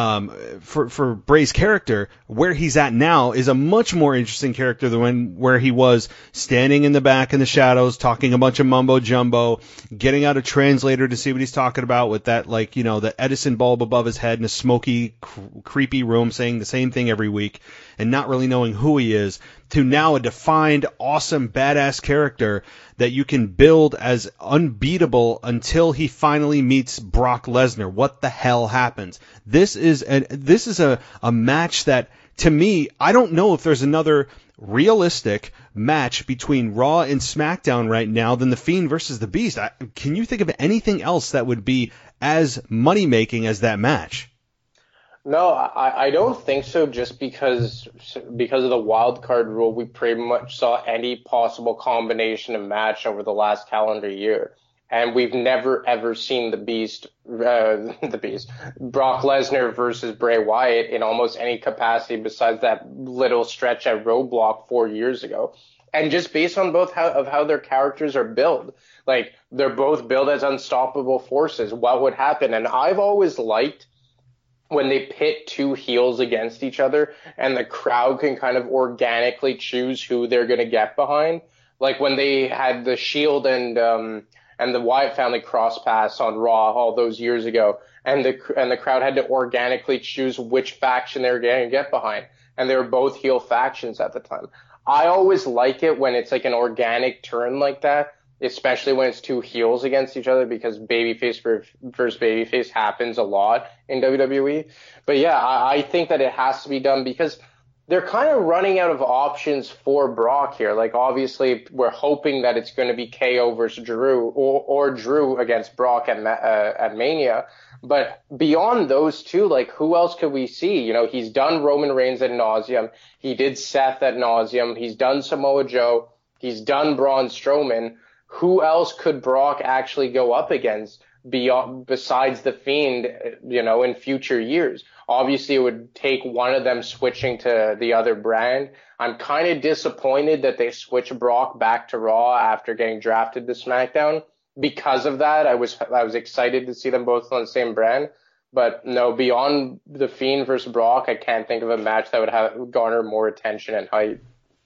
for Bray's character, where he's at now is a much more interesting character than where he was standing in the back in the shadows, talking a bunch of mumbo jumbo, getting out a translator to see what he's talking about with that, the Edison bulb above his head in a smoky, creepy room, saying the same thing every week and not really knowing who he is, to now a defined, awesome, badass character that you can build as unbeatable until he finally meets Brock Lesnar. What the hell happens? This is a match that, to me, I don't know if there's another realistic match between Raw and SmackDown right now than The Fiend versus The Beast. Can you think of anything else that would be as money-making as that match? No, I don't think so, just because of the wild card rule. We pretty much saw any possible combination of match over the last calendar year. And we've never, ever seen the Beast, Brock Lesnar versus Bray Wyatt in almost any capacity besides that little stretch at Roadblock 4 years ago. And just based on both how their characters are built, like, they're both built as unstoppable forces. What would happen? And I've always liked when they pit two heels against each other and the crowd can kind of organically choose who they're going to get behind. Like when they had the Shield and the Wyatt family cross pass on Raw all those years ago, and the crowd had to organically choose which faction they were going to get behind. And they were both heel factions at the time. I always like it when it's like an organic turn like that, especially when it's two heels against each other, because babyface versus babyface happens a lot in WWE. But yeah, I think that it has to be done because they're kind of running out of options for Brock here. Like, obviously, we're hoping that it's going to be KO versus Drew or Drew against Brock at Mania. But beyond those two, like, who else could we see? You know, he's done Roman Reigns ad nauseum. He did Seth ad nauseum. He's done Samoa Joe. He's done Braun Strowman. Who else could Brock actually go up against besides The Fiend, you know, in future years? Obviously, it would take one of them switching to the other brand. I'm kind of disappointed that they switched Brock back to Raw after getting drafted to SmackDown. Because of that, I was excited to see them both on the same brand. But no, beyond The Fiend versus Brock, I can't think of a match that would have garner more attention and hype.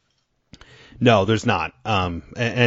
No, there's not. When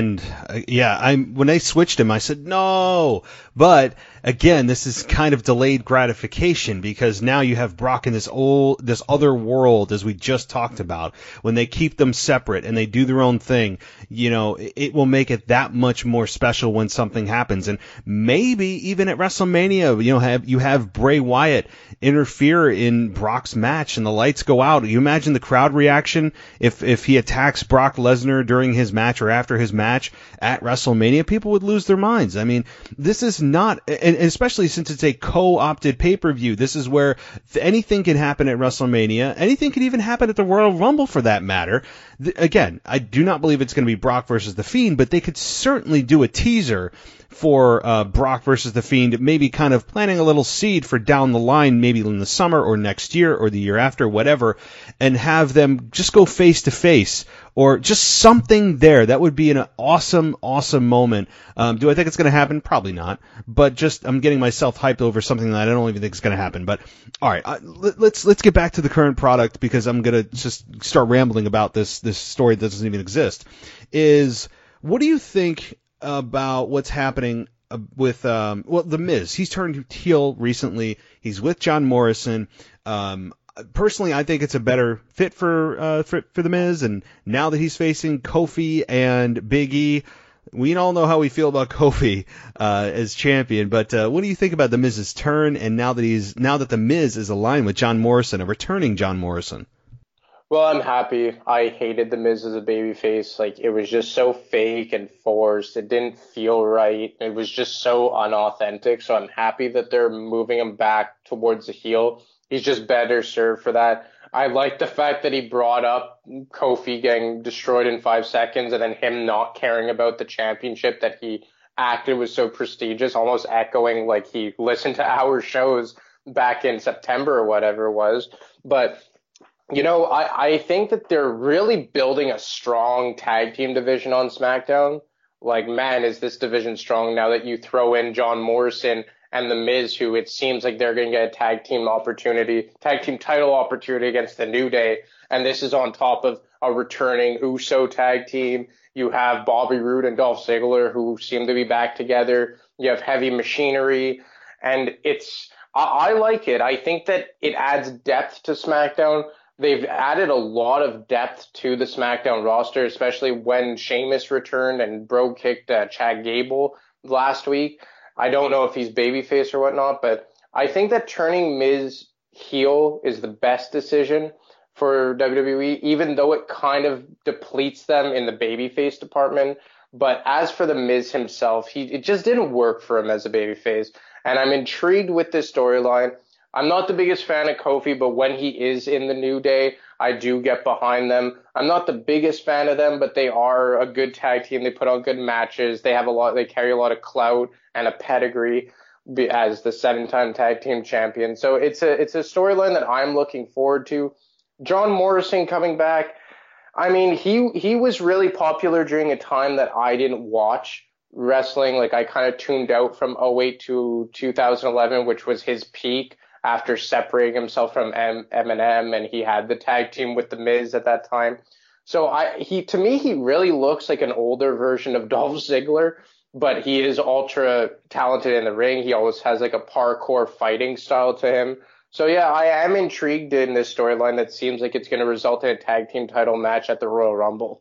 they switched him, I said no. But again, this is kind of delayed gratification because now you have Brock in this other world, as we just talked about. When they keep them separate and they do their own thing, you know, it will make it that much more special when something happens. And maybe even at WrestleMania, you have Bray Wyatt interfere in Brock's match and the lights go out. You imagine the crowd reaction if he attacks Brock Lesnar during his match or after his match at WrestleMania. People would lose their minds. I mean, this is not, and especially since it's a co-opted pay-per-view, this is where anything can happen at WrestleMania. Anything could even happen at the Royal Rumble for that matter. Again, I do not believe it's going to be Brock versus The Fiend, but they could certainly do a teaser for Brock versus The Fiend, maybe kind of planting a little seed for down the line, maybe in the summer or next year or the year after, whatever, and have them just go face to face or just something there. That would be an awesome, awesome moment. Do I think it's going to happen? Probably not. But just I'm getting myself hyped over something that I don't even think is going to happen. But all right, let's get back to the current product because I'm going to just start rambling about this story that doesn't even exist. What do you think about what's happening The Miz. He's turned heel recently. He's with John Morrison. Personally, I think it's a better fit for the Miz, and now that he's facing Kofi and Big E, we all know how we feel about Kofi as champion. But what do you think about the Miz's turn, and now that the Miz is aligned with John Morrison, a returning John Morrison? Well, I'm happy. I hated the Miz as a babyface. Like, it was just so fake and forced. It didn't feel right. It was just so unauthentic. So I'm happy that they're moving him back towards the heel. He's just better served for that. I like the fact that he brought up Kofi getting destroyed in 5 seconds and then him not caring about the championship that he acted was so prestigious, almost echoing like he listened to our shows back in September or whatever it was. But, I think that they're really building a strong tag team division on SmackDown. Like, man, is this division strong now that you throw in John Morrison and The Miz, who it seems like they're going to get a tag team title opportunity against the New Day. And this is on top of a returning Uso tag team. You have Bobby Roode and Dolph Ziggler, who seem to be back together. You have Heavy Machinery. And I like it. I think that it adds depth to SmackDown. They've added a lot of depth to the SmackDown roster, especially when Sheamus returned and Bro kicked Chad Gable last week. I don't know if he's babyface or whatnot, but I think that turning Miz heel is the best decision for WWE, even though it kind of depletes them in the babyface department. But as for the Miz himself, it just didn't work for him as a babyface. And I'm intrigued with this storyline. I'm not the biggest fan of Kofi, but when he is in the New Day, I do get behind them. I'm not the biggest fan of them, but they are a good tag team. They put on good matches. They carry a lot of clout and a pedigree as the 7-time tag team champion. So it's a storyline that I'm looking forward to. John Morrison coming back. I mean, he was really popular during a time that I didn't watch wrestling. Like, I kind of tuned out from 2008 to 2011, which was his peak after separating himself from Eminem, and he had the tag team with The Miz at that time. So to me, he really looks like an older version of Dolph Ziggler, but he is ultra talented in the ring. He always has like a parkour fighting style to him. So yeah, I am intrigued in this storyline that seems like it's going to result in a tag team title match at the Royal Rumble.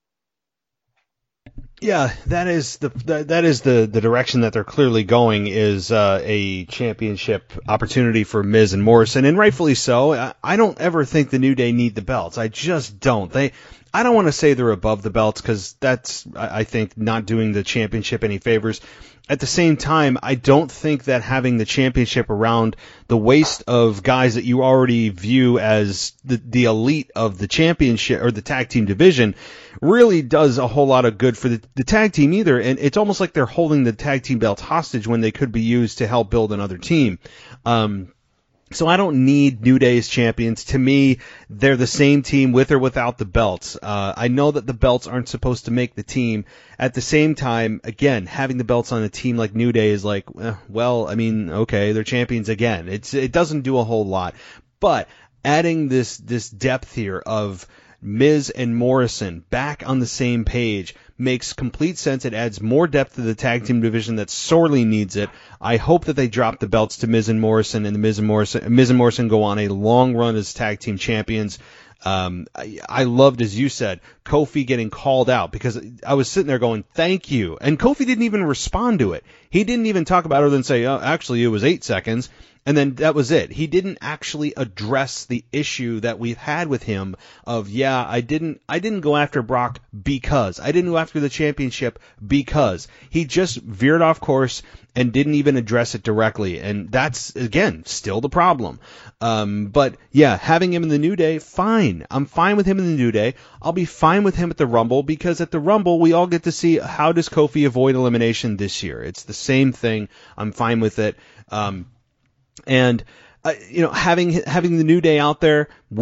Yeah, that is the direction that they're clearly going, is a championship opportunity for Miz and Morrison, and rightfully so. I don't ever think the New Day need the belts. I just don't. I don't want to say they're above the belts, because that's, I think, not doing the championship any favors. At the same time, I don't think that having the championship around the waist of guys that you already view as the elite of the championship or the tag team division really does a whole lot of good for the tag team either. And it's almost like they're holding the tag team belts hostage when they could be used to help build another team. So I don't need New Day as champions. To me, they're the same team with or without the belts. I know that the belts aren't supposed to make the team. At the same time, again, having the belts on a team like New Day is like, okay, they're champions again. It doesn't do a whole lot. But adding this depth here of Miz and Morrison back on the same page makes complete sense. It adds more depth to the tag team division that sorely needs it. I hope that they drop the belts to Miz and Morrison, and Miz and Morrison go on a long run as tag team champions. I loved, as you said, Kofi getting called out, because I was sitting there going, thank you. And Kofi didn't even respond to it. He didn't even talk about it other than say, oh, actually, it was 8 seconds. And then that was it. He didn't actually address the issue that we've had with him of, I didn't go after Brock because. I didn't go after the championship because. He just veered off course and didn't even address it directly. And that's, again, still the problem. But yeah, having him in the New Day, fine. I'm fine with him in the New Day. I'll be fine with him at the Rumble, because at the Rumble, we all get to see how does Kofi avoid elimination this year. It's the same thing. I'm fine with it. And having the New Day out there with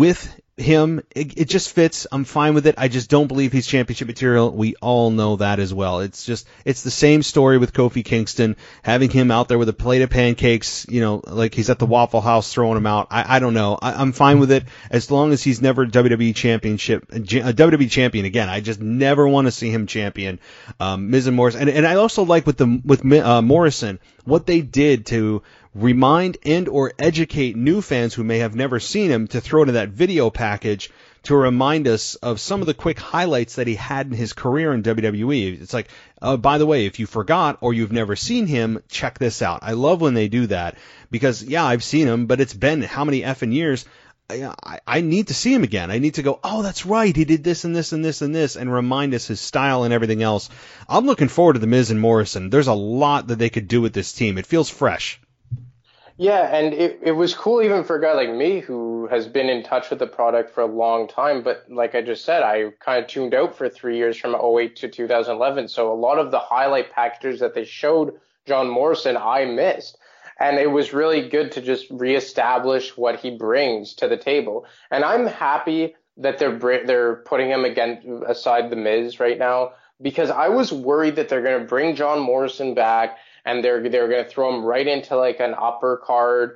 him. It just fits. I'm fine with it. I just don't believe he's championship material. We all know that as well. It's the same story with Kofi Kingston, having him out there with a plate of pancakes, like he's at the Waffle House throwing them out. I don't know. I'm fine with it as long as he's never WWE champion again. I just never want to see him champion Miz and Morrison. And I also like with Morrison what they did to remind and or educate new fans who may have never seen him, to throw into that video package to remind us of some of the quick highlights that he had in his career in WWE. It's like, by the way, if you forgot or you've never seen him, check this out. I love when they do that because, yeah, I've seen him, but it's been how many effing years. I need to see him again. I need to go, oh, that's right, he did this and this and this and this, and remind us his style and everything else. I'm looking forward to The Miz and Morrison. There's a lot that they could do with this team. It feels fresh. Yeah, and it was cool even for a guy like me who has been in touch with the product for a long time. But like I just said, I kind of tuned out for 3 years from 2008 to 2011. So a lot of the highlight packages that they showed John Morrison, I missed. And it was really good to just reestablish what he brings to the table. And I'm happy that they're putting him aside The Miz right now, because I was worried that they're going to bring John Morrison back and they're going to throw him right into like an upper card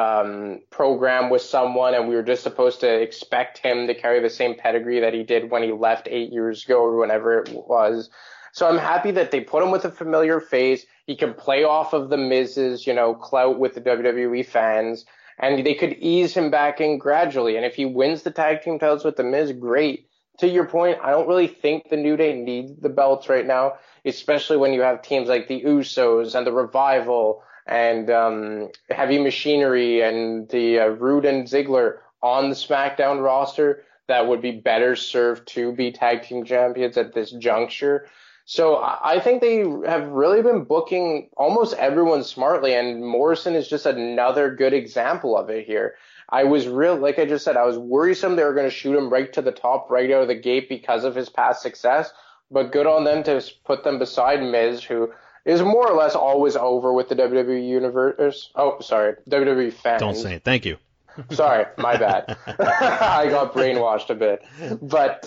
program with someone, and we were just supposed to expect him to carry the same pedigree that he did when he left 8 years ago or whenever it was. So I'm happy that they put him with a familiar face. He can play off of the Miz's, clout with the WWE fans, and they could ease him back in gradually. And if he wins the tag team titles with the Miz, great. To your point, I don't really think the New Day needs the belts right now, especially when you have teams like the Usos and the Revival and Heavy Machinery and the Rude and Ziggler on the SmackDown roster that would be better served to be tag team champions at this juncture. So I think they have really been booking almost everyone smartly, and Morrison is just another good example of it here. Like I just said, I was worrisome they were going to shoot him right to the top, right out of the gate because of his past success. But good on them to put them beside Miz, who is more or less always over with the WWE universe. Oh, sorry, WWE fans. Don't say it. Thank you. Sorry, my bad. I got brainwashed a bit. But,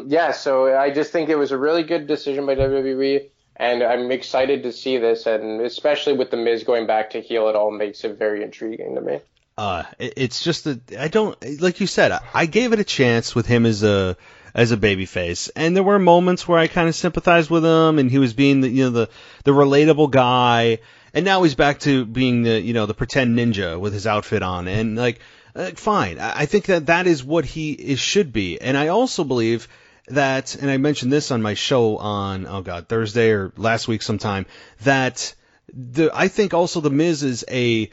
so I just think it was a really good decision by WWE, and I'm excited to see this, and especially with the Miz going back to heel, it all makes it very intriguing to me. It's just that I don't, like you said, I gave it a chance with him as a babyface, and there were moments where I kind of sympathized with him, and he was being the relatable guy, and now he's back to being the pretend ninja with his outfit on, and fine. I think that is what he should be, and I also believe that, and I mentioned this on my show on Thursday or last week sometime, that I think also the Miz is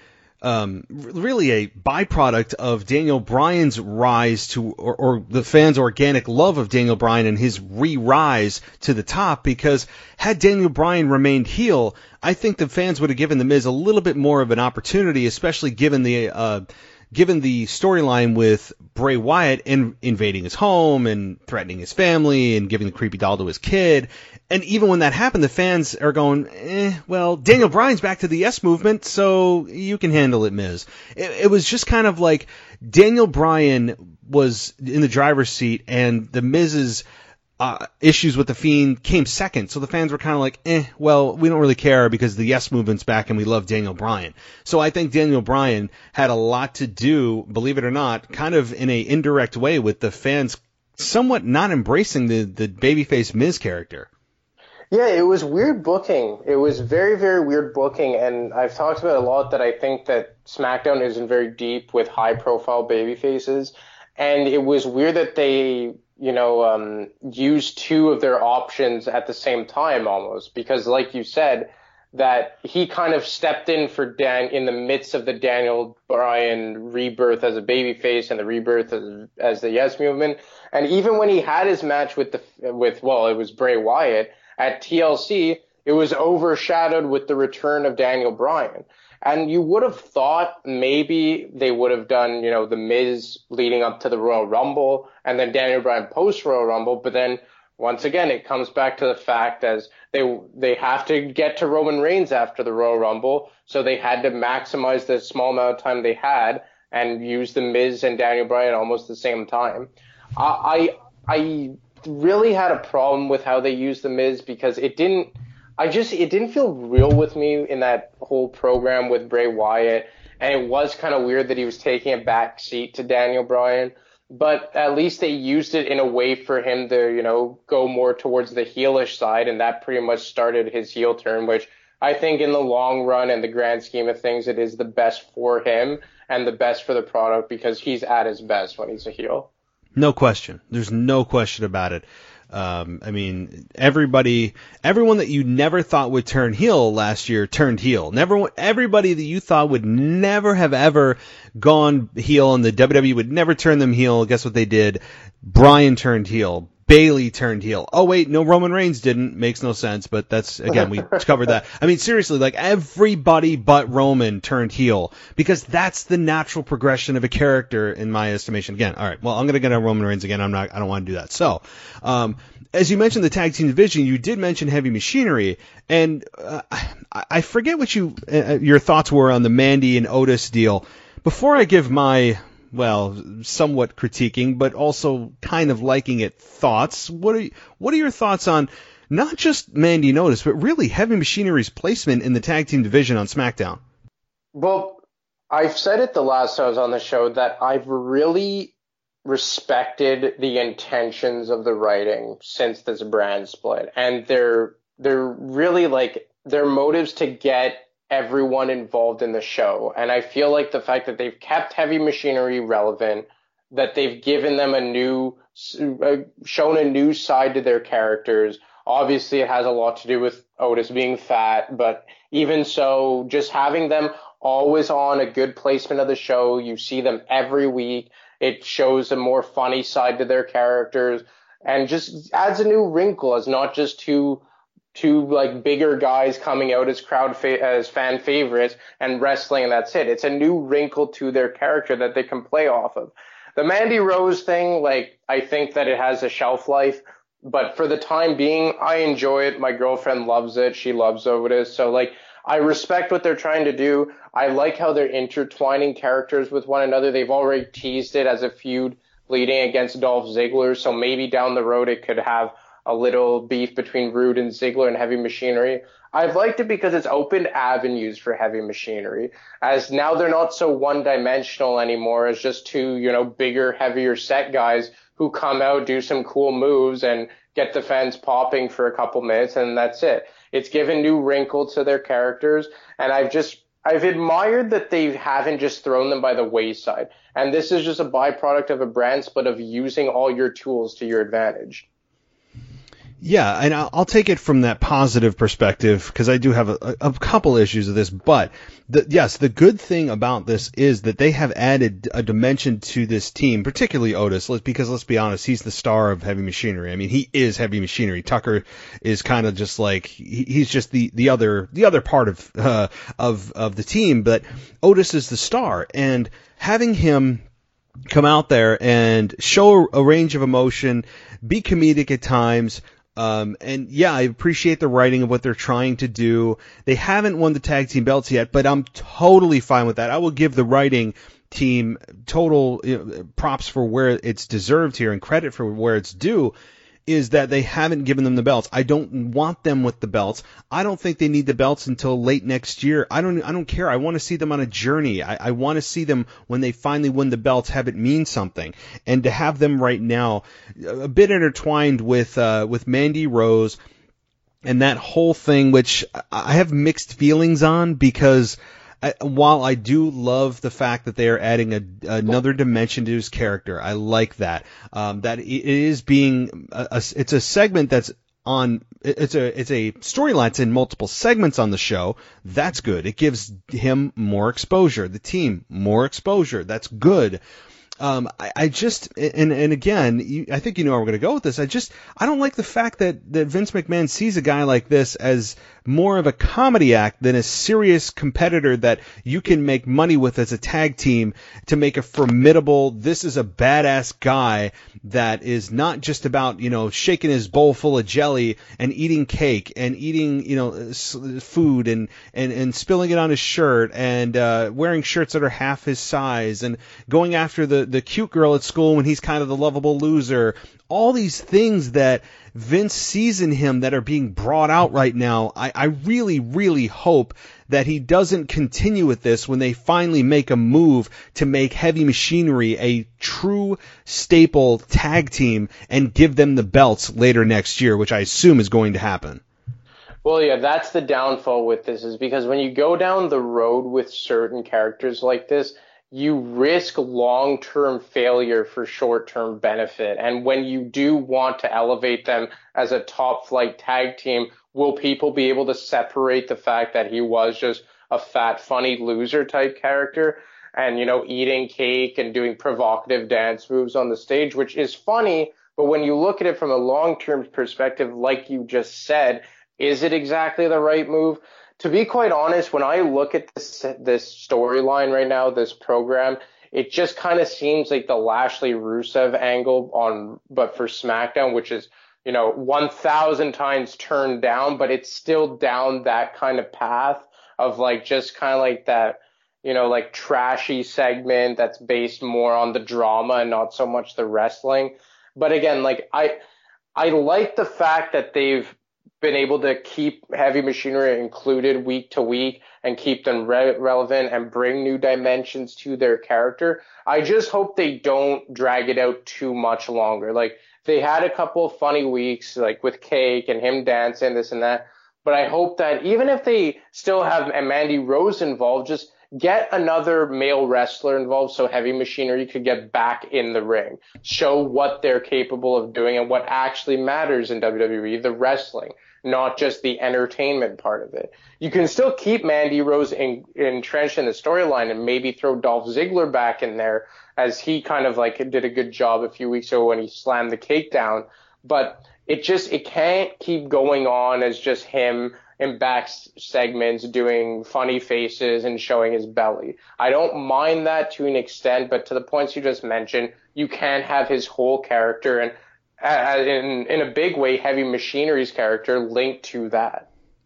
really a byproduct of Daniel Bryan's rise to, or the fans' organic love of Daniel Bryan and his re-rise to the top, because had Daniel Bryan remained heel, I think the fans would have given The Miz a little bit more of an opportunity, especially given the storyline with Bray Wyatt invading his home and threatening his family and giving the creepy doll to his kid. And even when that happened, the fans are going, well, Daniel Bryan's back to the Yes Movement, so you can handle it, Miz. It was just kind of like Daniel Bryan was in the driver's seat, and the Miz's issues with The Fiend came second. So the fans were kind of like, well, we don't really care because the Yes Movement's back and we love Daniel Bryan. So I think Daniel Bryan had a lot to do, believe it or not, kind of in a indirect way with the fans somewhat not embracing the babyface Miz character. Yeah, it was weird booking. It was very, very weird booking, and I've talked about a lot that I think that SmackDown isn't very deep with high-profile babyfaces, and it was weird that they, used two of their options at the same time almost, because like you said, that he kind of stepped in for Dan in the midst of the Daniel Bryan rebirth as a babyface and the rebirth as the Yes Movement, and even when he had his match with it was Bray Wyatt at TLC, it was overshadowed with the return of Daniel Bryan. And you would have thought maybe they would have done, the Miz leading up to the Royal Rumble and then Daniel Bryan post Royal Rumble. But then once again, it comes back to the fact as they have to get to Roman Reigns after the Royal Rumble. So they had to maximize the small amount of time they had and use the Miz and Daniel Bryan almost the same time. I really had a problem with how they used the Miz because it didn't feel real with me in that whole program with Bray Wyatt, and it was kind of weird that he was taking a back seat to Daniel Bryan. But at least they used it in a way for him to, go more towards the heelish side, and that pretty much started his heel turn, which I think in the long run and the grand scheme of things, it is the best for him and the best for the product because he's at his best when he's a heel. No question. There's no question about it. Everyone that you never thought would turn heel last year turned heel. Everybody that you thought would never have ever gone heel and the WWE would never turn them heel. Guess what they did? Bryan turned heel. Bayley turned heel. Oh wait, no, Roman Reigns didn't. Makes no sense, but that's, again, we covered that. I mean, seriously, like everybody but Roman turned heel because that's the natural progression of a character in my estimation. Again, all right, well, I'm going to get on Roman Reigns again. I don't want to do that. So, as you mentioned the tag team division, you did mention Heavy Machinery, and I forget what your thoughts were on the Mandy and Otis deal. Before I give my, somewhat critiquing, but also kind of liking it thoughts, what are your thoughts on not just Mandy and Otis, but really Heavy Machinery's placement in the tag team division on SmackDown? Well, I've said it the last time I was on the show that I've really respected the intentions of the writing since this brand split, and they're really like their motives to get everyone involved in the show. And I feel like the fact that they've kept Heavy Machinery relevant, that they've given them shown a new side to their characters. Obviously, it has a lot to do with Otis being fat, but even so, just having them always on a good placement of the show, you see them every week. It shows a more funny side to their characters and just adds a new wrinkle as not just two like bigger guys coming out as as fan favorites and wrestling, and that's it. It's a new wrinkle to their character that they can play off of. The Mandy Rose thing, I think that it has a shelf life, but for the time being, I enjoy it. My girlfriend loves it. She loves Otis. So I respect what they're trying to do. I like how they're intertwining characters with one another. They've already teased it as a feud leading against Dolph Ziggler, so maybe down the road it could have a little beef between Rude and Ziggler and Heavy Machinery. I've liked it because it's opened avenues for Heavy Machinery, as now they're not so one-dimensional anymore as just two, bigger, heavier set guys who come out, do some cool moves, and get the fans popping for a couple minutes, and that's it. It's given new wrinkle to their characters, and I've admired that they haven't just thrown them by the wayside. And this is just a byproduct of a brand split of using all your tools to your advantage. Yeah, and I'll take it from that positive perspective because I do have a couple issues of this. But the good thing about this is that they have added a dimension to this team, particularly Otis, because let's be honest, he's the star of Heavy Machinery. I mean, he is Heavy Machinery. Tucker is kind of just like he's just the other part of the team, but Otis is the star, and having him come out there and show a range of emotion, be comedic at times. And yeah, I appreciate the writing of what they're trying to do. They haven't won the tag team belts yet, but I'm totally fine with that. I will give the writing team total props for where it's deserved here and credit for where it's due, is that they haven't given them the belts. I don't want them with the belts. I don't think they need the belts until late next year. I don't care. I want to see them on a journey. I want to see them, when they finally win the belts, have it mean something. And to have them right now a bit intertwined with Mandy Rose and that whole thing, which I have mixed feelings on, because while I do love the fact that they are adding another dimension to his character, I like that. That it is being it's a segment that's on. It's a storyline that's in multiple segments on the show. That's good. It gives him more exposure. The team more exposure. That's good. I just, and again, I think you know where we're going to go with this. I don't like the fact that Vince McMahon sees a guy like this as more of a comedy act than a serious competitor that you can make money with as a tag team to make a formidable, this is a badass guy that is not just about, shaking his bowl full of jelly and eating cake and eating, food and spilling it on his shirt and wearing shirts that are half his size and going after the cute girl at school when he's kind of the lovable loser. All these things that Vince sees in him that are being brought out right now, I really, really hope that he doesn't continue with this when they finally make a move to make Heavy Machinery a true staple tag team and give them the belts later next year, which I assume is going to happen. Well, yeah, that's the downfall with this, is because when you go down the road with certain characters like this, you risk long-term failure for short-term benefit. And when you do want to elevate them as a top-flight tag team, will people be able to separate the fact that he was just a fat, funny loser type character and, eating cake and doing provocative dance moves on the stage, which is funny, but when you look at it from a long-term perspective, like you just said, is it exactly the right move? To be quite honest, when I look at this storyline right now, this program, it just kind of seems like the Lashley Rusev angle but for SmackDown, which is, 1,000 times turned down, but it's still down that kind of path of just kind of like that, trashy segment that's based more on the drama and not so much the wrestling. But again, I like the fact that they've been able to keep Heavy Machinery included week to week and keep them relevant and bring new dimensions to their character. I just hope they don't drag it out too much longer. They had a couple of funny weeks, with cake and him dancing, this and that. But I hope that even if they still have Mandy Rose involved, just get another male wrestler involved so Heavy Machinery could get back in the ring, show what they're capable of doing and what actually matters in WWE, the wrestling, not just the entertainment part of it. You can still keep Mandy Rose entrenched in the storyline and maybe throw Dolph Ziggler back in there, as he kind of did a good job a few weeks ago when he slammed the cake down. But it can't keep going on as just him in back segments doing funny faces and showing his belly. I don't mind that to an extent, but to the points you just mentioned, you can have his whole character and in a big way, Heavy Machinery's character linked to that.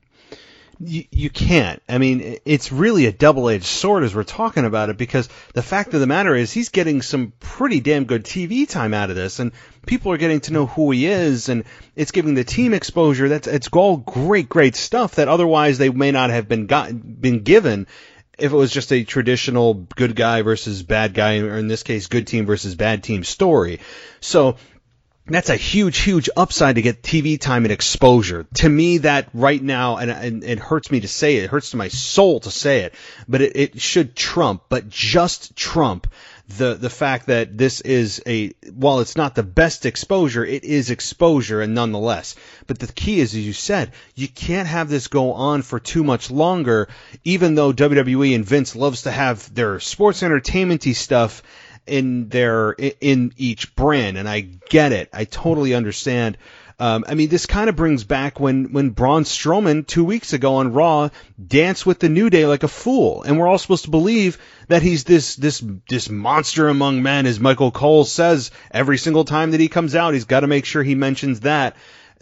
You can't. I mean, it's really a double-edged sword as we're talking about it, because the fact of the matter is he's getting some pretty damn good TV time out of this, and people are getting to know who he is, and it's giving the team exposure. It's all great stuff that otherwise they may not have been given if it was just a traditional good guy versus bad guy, or in this case, good team versus bad team story. So that's a huge upside to get TV time and exposure. To me, that right now, and it hurts me to say it hurts to my soul to say it, but it should trump, but just trump the fact that this is while it's not the best exposure, it is exposure, and nonetheless. But the key is, as you said, you can't have this go on for too much longer, even though WWE and Vince loves to have their sports entertainment-y stuff in each brand, and I get it. I totally understand. This kind of brings back when Braun Strowman 2 weeks ago on Raw danced with the New Day like a fool, and we're all supposed to believe that he's this monster among men, as Michael Cole says every single time that he comes out. He's got to make sure he mentions that.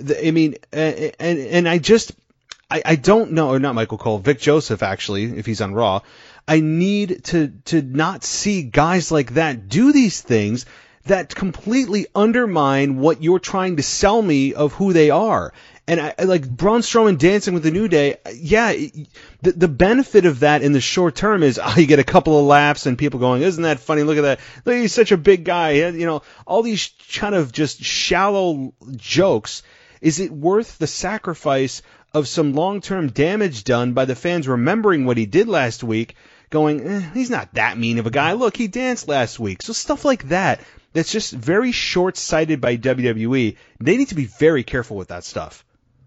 I don't know, or not Michael Cole, Vic Joseph, actually, if he's on Raw. I need to not see guys like that do these things that completely undermine what you're trying to sell me of who they are. And I like Braun Strowman dancing with the New Day. Yeah, the benefit of that in the short term is you get a couple of laughs and people going, "Isn't that funny? Look at that! Look, he's such a big guy." All these kind of just shallow jokes. Is it worth the sacrifice of some long-term damage done by the fans remembering what he did last week, going, he's not that mean of a guy. Look, he danced last week. So stuff like that, that's just very short-sighted by WWE. They need to be very careful with that stuff.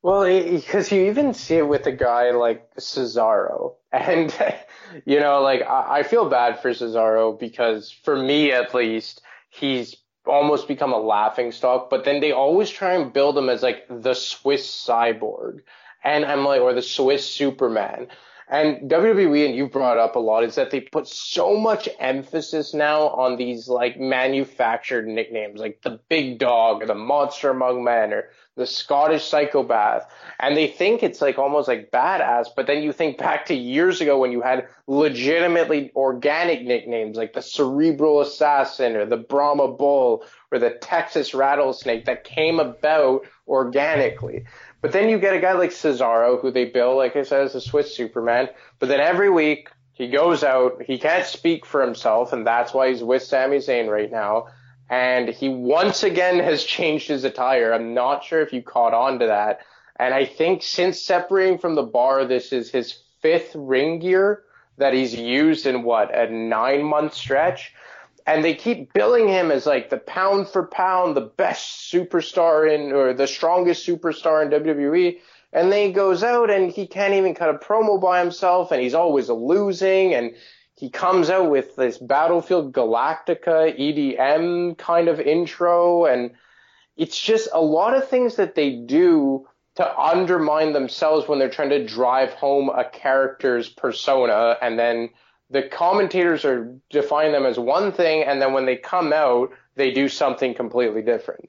Well, because you even see it with a guy like Cesaro. And, like, I feel bad for Cesaro because, for me at least, he's almost become a laughing stock. But then they always try and build him as, like, the Swiss cyborg. And I'm like, or the Swiss Superman. And WWE, and you brought up a lot, is that they put so much emphasis now on these like manufactured nicknames, like the Big Dog or the Monster Among Men or the Scottish Psychopath. And they think it's like almost like badass, but then you think back to years ago when you had legitimately organic nicknames like the Cerebral Assassin or the Brahma Bull or the Texas Rattlesnake that came about organically. But then you get a guy like Cesaro, who they bill, like I said, as a Swiss Superman. But then every week he goes out, he can't speak for himself, and that's why he's with Sami Zayn right now. And he once again has changed his attire. I'm not sure if you caught on to that. And I think since separating from the Bar, this is his 5th ring gear that he's used in, a 9-month stretch. And they keep billing him as like the pound for pound, the best superstar or the strongest superstar in WWE. And then he goes out and he can't even cut a promo by himself, and he's always losing. And he comes out with this Battlefield Galactica EDM kind of intro. And it's just a lot of things that they do to undermine themselves when they're trying to drive home a character's persona, and then the commentators are defining them as one thing, and then when they come out, they do something completely different.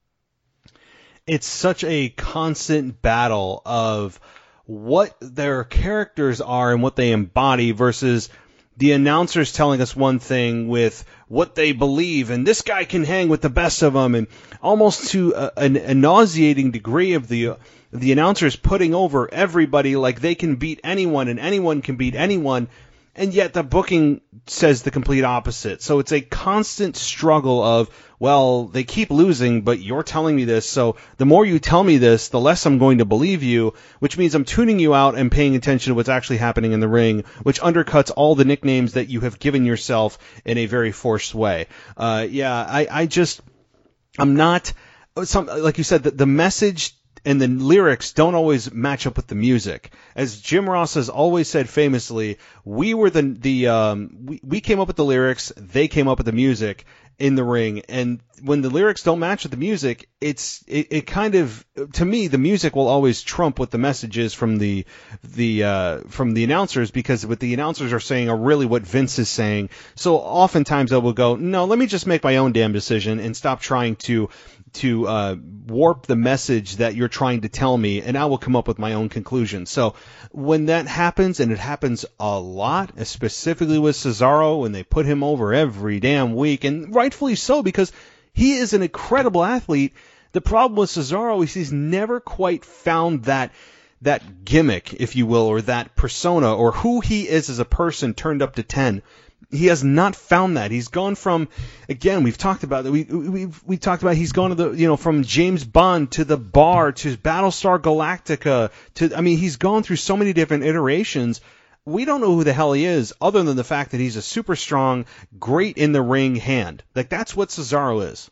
It's such a constant battle of what their characters are and what they embody versus the announcers telling us one thing with what they believe, and this guy can hang with the best of them, and almost to a nauseating degree of the announcers putting over everybody like they can beat anyone and anyone can beat anyone. And yet the booking says the complete opposite. So it's a constant struggle of, well, they keep losing, but you're telling me this. So the more you tell me this, the less I'm going to believe you, which means I'm tuning you out and paying attention to what's actually happening in the ring, which undercuts all the nicknames that you have given yourself in a very forced way. I'm not, like you said, the message and the lyrics don't always match up with the music. As Jim Ross has always said famously, we were we came up with the lyrics, they came up with the music in the ring, and when the lyrics don't match with the music, it kind of, to me, the music will always trump what the message is from the announcers, because what the announcers are saying are really what Vince is saying. So oftentimes I will go, no, let me just make my own damn decision and stop trying to warp the message that you're trying to tell me, and I will come up with my own conclusion. So when that happens, and it happens a lot, specifically with Cesaro, when they put him over every damn week, and rightfully so, because he is an incredible athlete. The problem with Cesaro is he's never quite found that gimmick, if you will, or that persona, or who he is as a person turned up to 10. He has not found that. He's gone from, again, we've talked about that. We talked about he's gone to from James Bond to the Bar to Battlestar Galactica he's gone through so many different iterations. We don't know who the hell he is, other than the fact that he's a super strong, great in the ring hand. Like, that's what Cesaro is.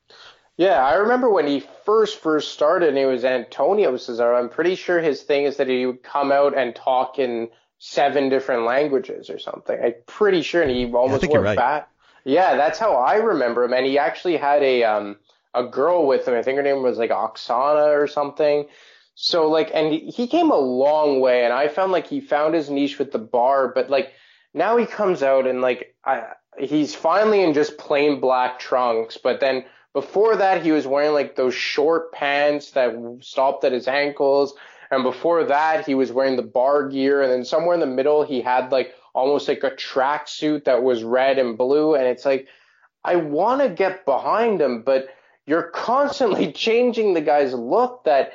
Yeah, I remember when he first started and it was Antonio Cesaro. I'm pretty sure his thing is that he would come out and talk in 7 different languages or something. I'm pretty sure, and he almost wore back. Yeah, that's how I remember him. And he actually had a girl with him. I think her name was like Oksana or something. So like, and he came a long way, and I found like he found his niche with the Bar, but like now he comes out and like he's finally in just plain black trunks, but then before that he was wearing like those short pants that stopped at his ankles. And before that, he was wearing the Bar gear. And then somewhere in the middle, he had like almost like a tracksuit that was red and blue. And it's like, I want to get behind him, but you're constantly changing the guy's look that,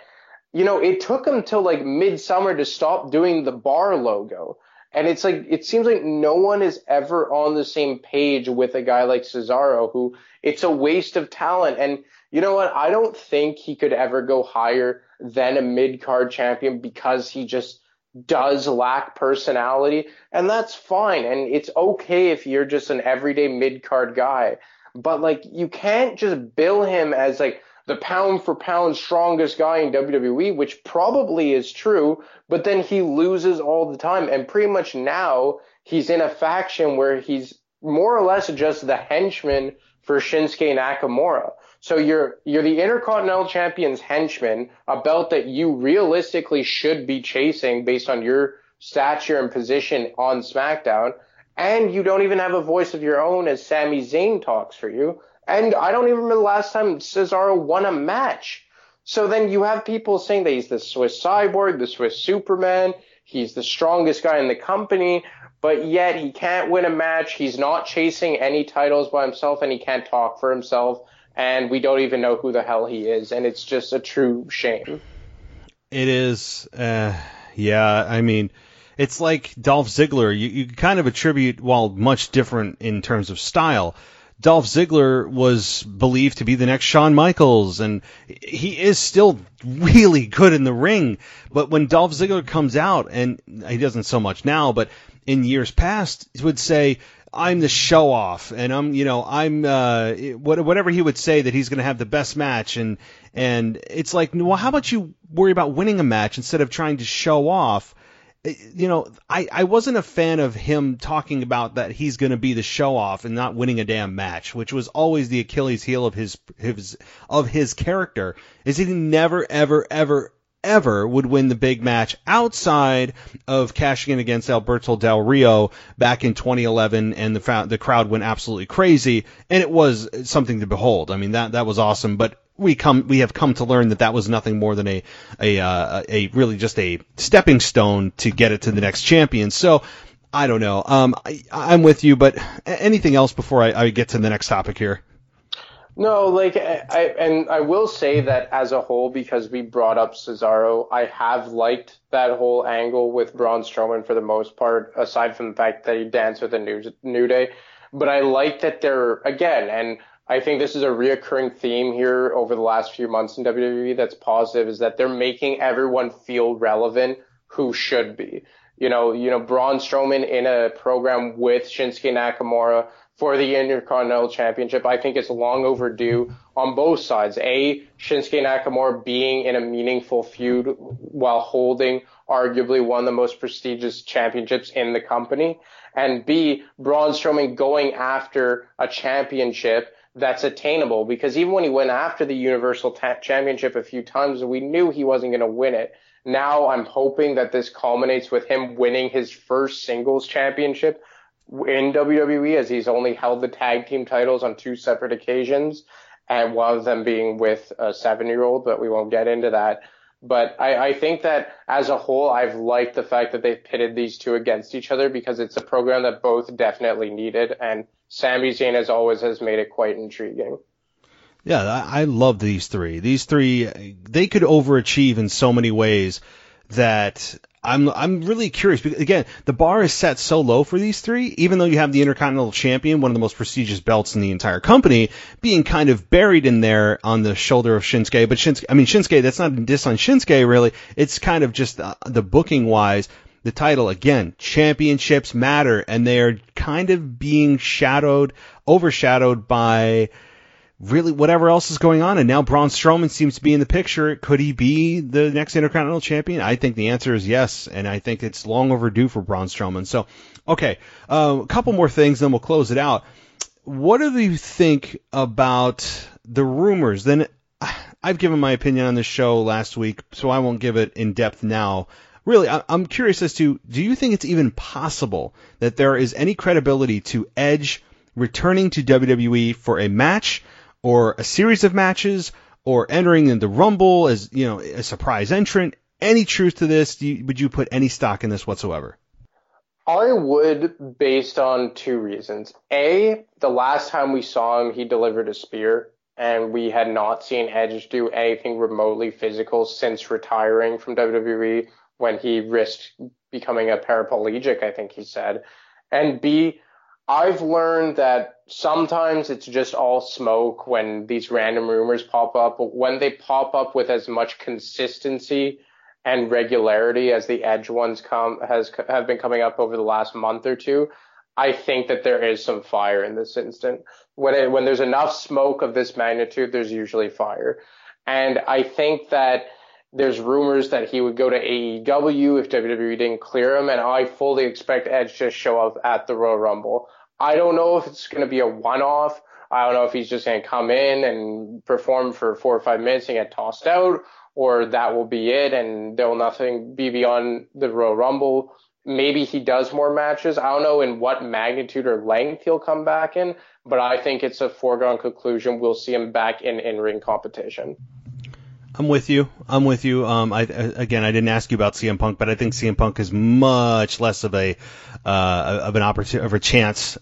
it took him till like midsummer to stop doing the Bar logo. And it's like, it seems like no one is ever on the same page with a guy like Cesaro, who it's a waste of talent. And you know what? I don't think he could ever go higher than a mid-card champion because he just does lack personality. And that's fine. And it's okay if you're just an everyday mid-card guy. But like, you can't just bill him as like the pound for pound strongest guy in WWE, which probably is true, but then he loses all the time. And pretty much now he's in a faction where he's more or less just the henchman for Shinsuke Nakamura. So you're the Intercontinental Champion's henchman, a belt that you realistically should be chasing based on your stature and position on SmackDown, and you don't even have a voice of your own as Sami Zayn talks for you. And I don't even remember the last time Cesaro won a match. So then you have people saying that he's the Swiss Cyborg, the Swiss Superman, he's the strongest guy in the company, but yet he can't win a match, he's not chasing any titles by himself, and he can't talk for himself, and we don't even know who the hell he is, and it's just a true shame. It is, yeah, I mean, it's like Dolph Ziggler. You kind of attribute, while much different in terms of style, Dolph Ziggler was believed to be the next Shawn Michaels, and he is still really good in the ring. But when Dolph Ziggler comes out, and he doesn't so much now, but in years past, he would say, I'm the show off, and I'm whatever he would say, that he's going to have the best match, and it's like, well, how about you worry about winning a match instead of trying to show off? You know, I wasn't a fan of him talking about that he's going to be the show off and not winning a damn match, which was always the Achilles heel of his character, is he never, ever would win the big match outside of cashing in against Alberto Del Rio back in 2011, and the crowd went absolutely crazy, and it was something to behold. I mean, that was awesome, but we have come to learn that was nothing more than a really just a stepping stone to get it to the next champion. So I don't know. I'm with you, but anything else before I get to the next topic here? No, like, I will say that as a whole, because we brought up Cesaro, I have liked that whole angle with Braun Strowman for the most part, aside from the fact that he danced with the New Day. But I like that they're, again, and I think this is a reoccurring theme here over the last few months in WWE that's positive, is that they're making everyone feel relevant who should be. You know, Braun Strowman in a program with Shinsuke Nakamura for the Intercontinental Championship, I think it's long overdue on both sides. A, Shinsuke Nakamura being in a meaningful feud while holding arguably one of the most prestigious championships in the company. And B, Braun Strowman going after a championship that's attainable, because even when he went after the Universal Championship a few times, we knew he wasn't going to win it. Now I'm hoping that this culminates with him winning his first singles championship in WWE, as he's only held the tag team titles on 2 separate occasions, and one of them being with a 7-year-old, but we won't get into that. But I think that as a whole, I've liked the fact that they've pitted these two against each other, because it's a program that both definitely needed, and Sami Zayn, as always, has made it quite intriguing. Yeah, I love these three. These three, they could overachieve in so many ways that I'm really curious, because again, the bar is set so low for these three, even though you have the Intercontinental Champion, one of the most prestigious belts in the entire company, being kind of buried in there on the shoulder of Shinsuke. But Shinsuke, that's not a diss on Shinsuke, really. It's kind of just the booking wise. The title, again, championships matter, and they are kind of being overshadowed by really whatever else is going on. And now Braun Strowman seems to be in the picture. Could he be the next Intercontinental Champion? I think the answer is yes, and I think it's long overdue for Braun Strowman. So, okay, a couple more things, then we'll close it out. What do you think about the rumors? Then I've given my opinion on this show last week, so I won't give it in depth now. Really, I'm curious as to, do you think it's even possible that there is any credibility to Edge returning to WWE for a match or a series of matches, or entering in the Rumble as, you know, a surprise entrant? Any truth to this? Would you put any stock in this whatsoever? I would, based on 2 reasons. A, the last time we saw him, he delivered a spear, and we had not seen Edge do anything remotely physical since retiring from WWE, when he risked becoming a paraplegic, I think he said. And B, I've learned that sometimes it's just all smoke when these random rumors pop up, but when they pop up with as much consistency and regularity as the Edge ones have been coming up over the last month or two, I think that there is some fire in this instant. When there's enough smoke of this magnitude, there's usually fire. And I think that there's rumors that he would go to AEW if WWE didn't clear him, and I fully expect Edge to show up at the Royal Rumble. I don't know if it's going to be a one-off. I don't know if he's just going to come in and perform for 4 or 5 minutes and get tossed out, or that will be it and there will nothing be beyond the Royal Rumble. Maybe he does more matches. I don't know in what magnitude or length he'll come back in, but I think it's a foregone conclusion we'll see him back in in-ring competition. I'm with you. I didn't ask you about CM Punk, but I think CM Punk is much less of an opportunity, of a chance.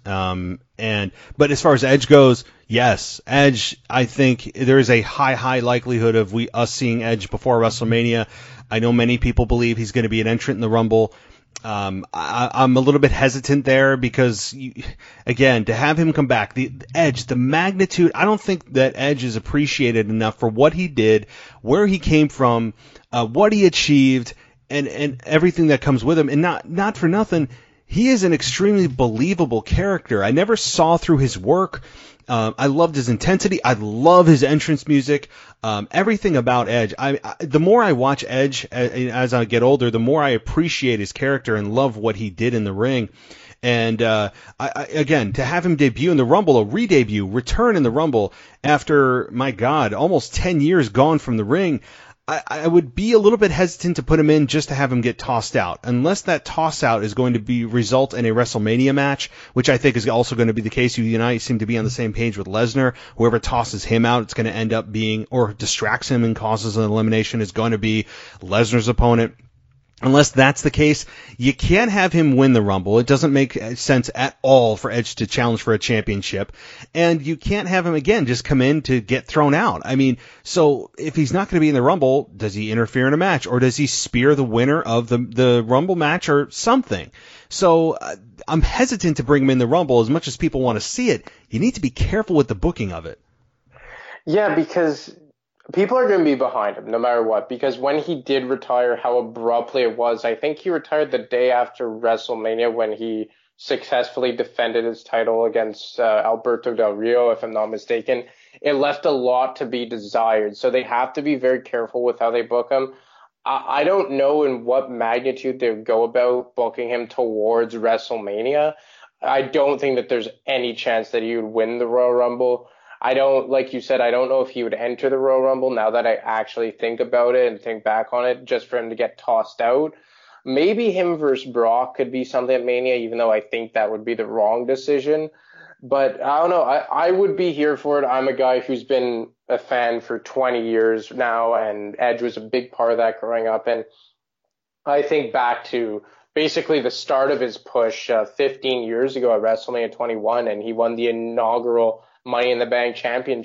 But as far as Edge goes, yes, Edge. I think there is a high likelihood of us seeing Edge before WrestleMania. I know many people believe he's going to be an entrant in the Rumble. I'm a little bit hesitant there because, again, to have him come back, the Edge, the magnitude, I don't think that Edge is appreciated enough for what he did, where he came from, what he achieved, and everything that comes with him. And not for nothing, he is an extremely believable character. I never saw through his work. I loved his intensity. I love his entrance music. Everything about Edge. The more I watch Edge as I get older, the more I appreciate his character and love what he did in the ring. And again, to have him debut in the Rumble, a re-debut, return in the Rumble after, my God, almost 10 years gone from the ring, I would be a little bit hesitant to put him in just to have him get tossed out, unless that toss out is going to result in a WrestleMania match, which I think is also going to be the case. You and I seem to be on the same page with Lesnar. Whoever tosses him out, it's going to end up being, or distracts him and causes an elimination, is going to be Lesnar's opponent. Unless that's the case, you can't have him win the Rumble. It doesn't make sense at all for Edge to challenge for a championship. And you can't have him, again, just come in to get thrown out. I mean, so if he's not going to be in the Rumble, does he interfere in a match? Or does he spear the winner of the Rumble match or something? So I'm hesitant to bring him in the Rumble. As much as people want to see it, you need to be careful with the booking of it. Yeah, because people are going to be behind him no matter what, because when he did retire, how abruptly it was. I think he retired the day after WrestleMania when he successfully defended his title against Alberto Del Rio, if I'm not mistaken. It left a lot to be desired, so they have to be very careful with how they book him. I don't know in what magnitude they would go about booking him towards WrestleMania. I don't think that there's any chance that he would win the Royal Rumble. Like you said, I don't know if he would enter the Royal Rumble now that I actually think about it and think back on it, just for him to get tossed out. Maybe him versus Brock could be something at Mania, even though I think that would be the wrong decision. But I don't know. I would be here for it. I'm a guy who's been a fan for 20 years now, and Edge was a big part of that growing up. And I think back to basically the start of his push 15 years ago at WrestleMania 21, and he won the inaugural Money in the Bank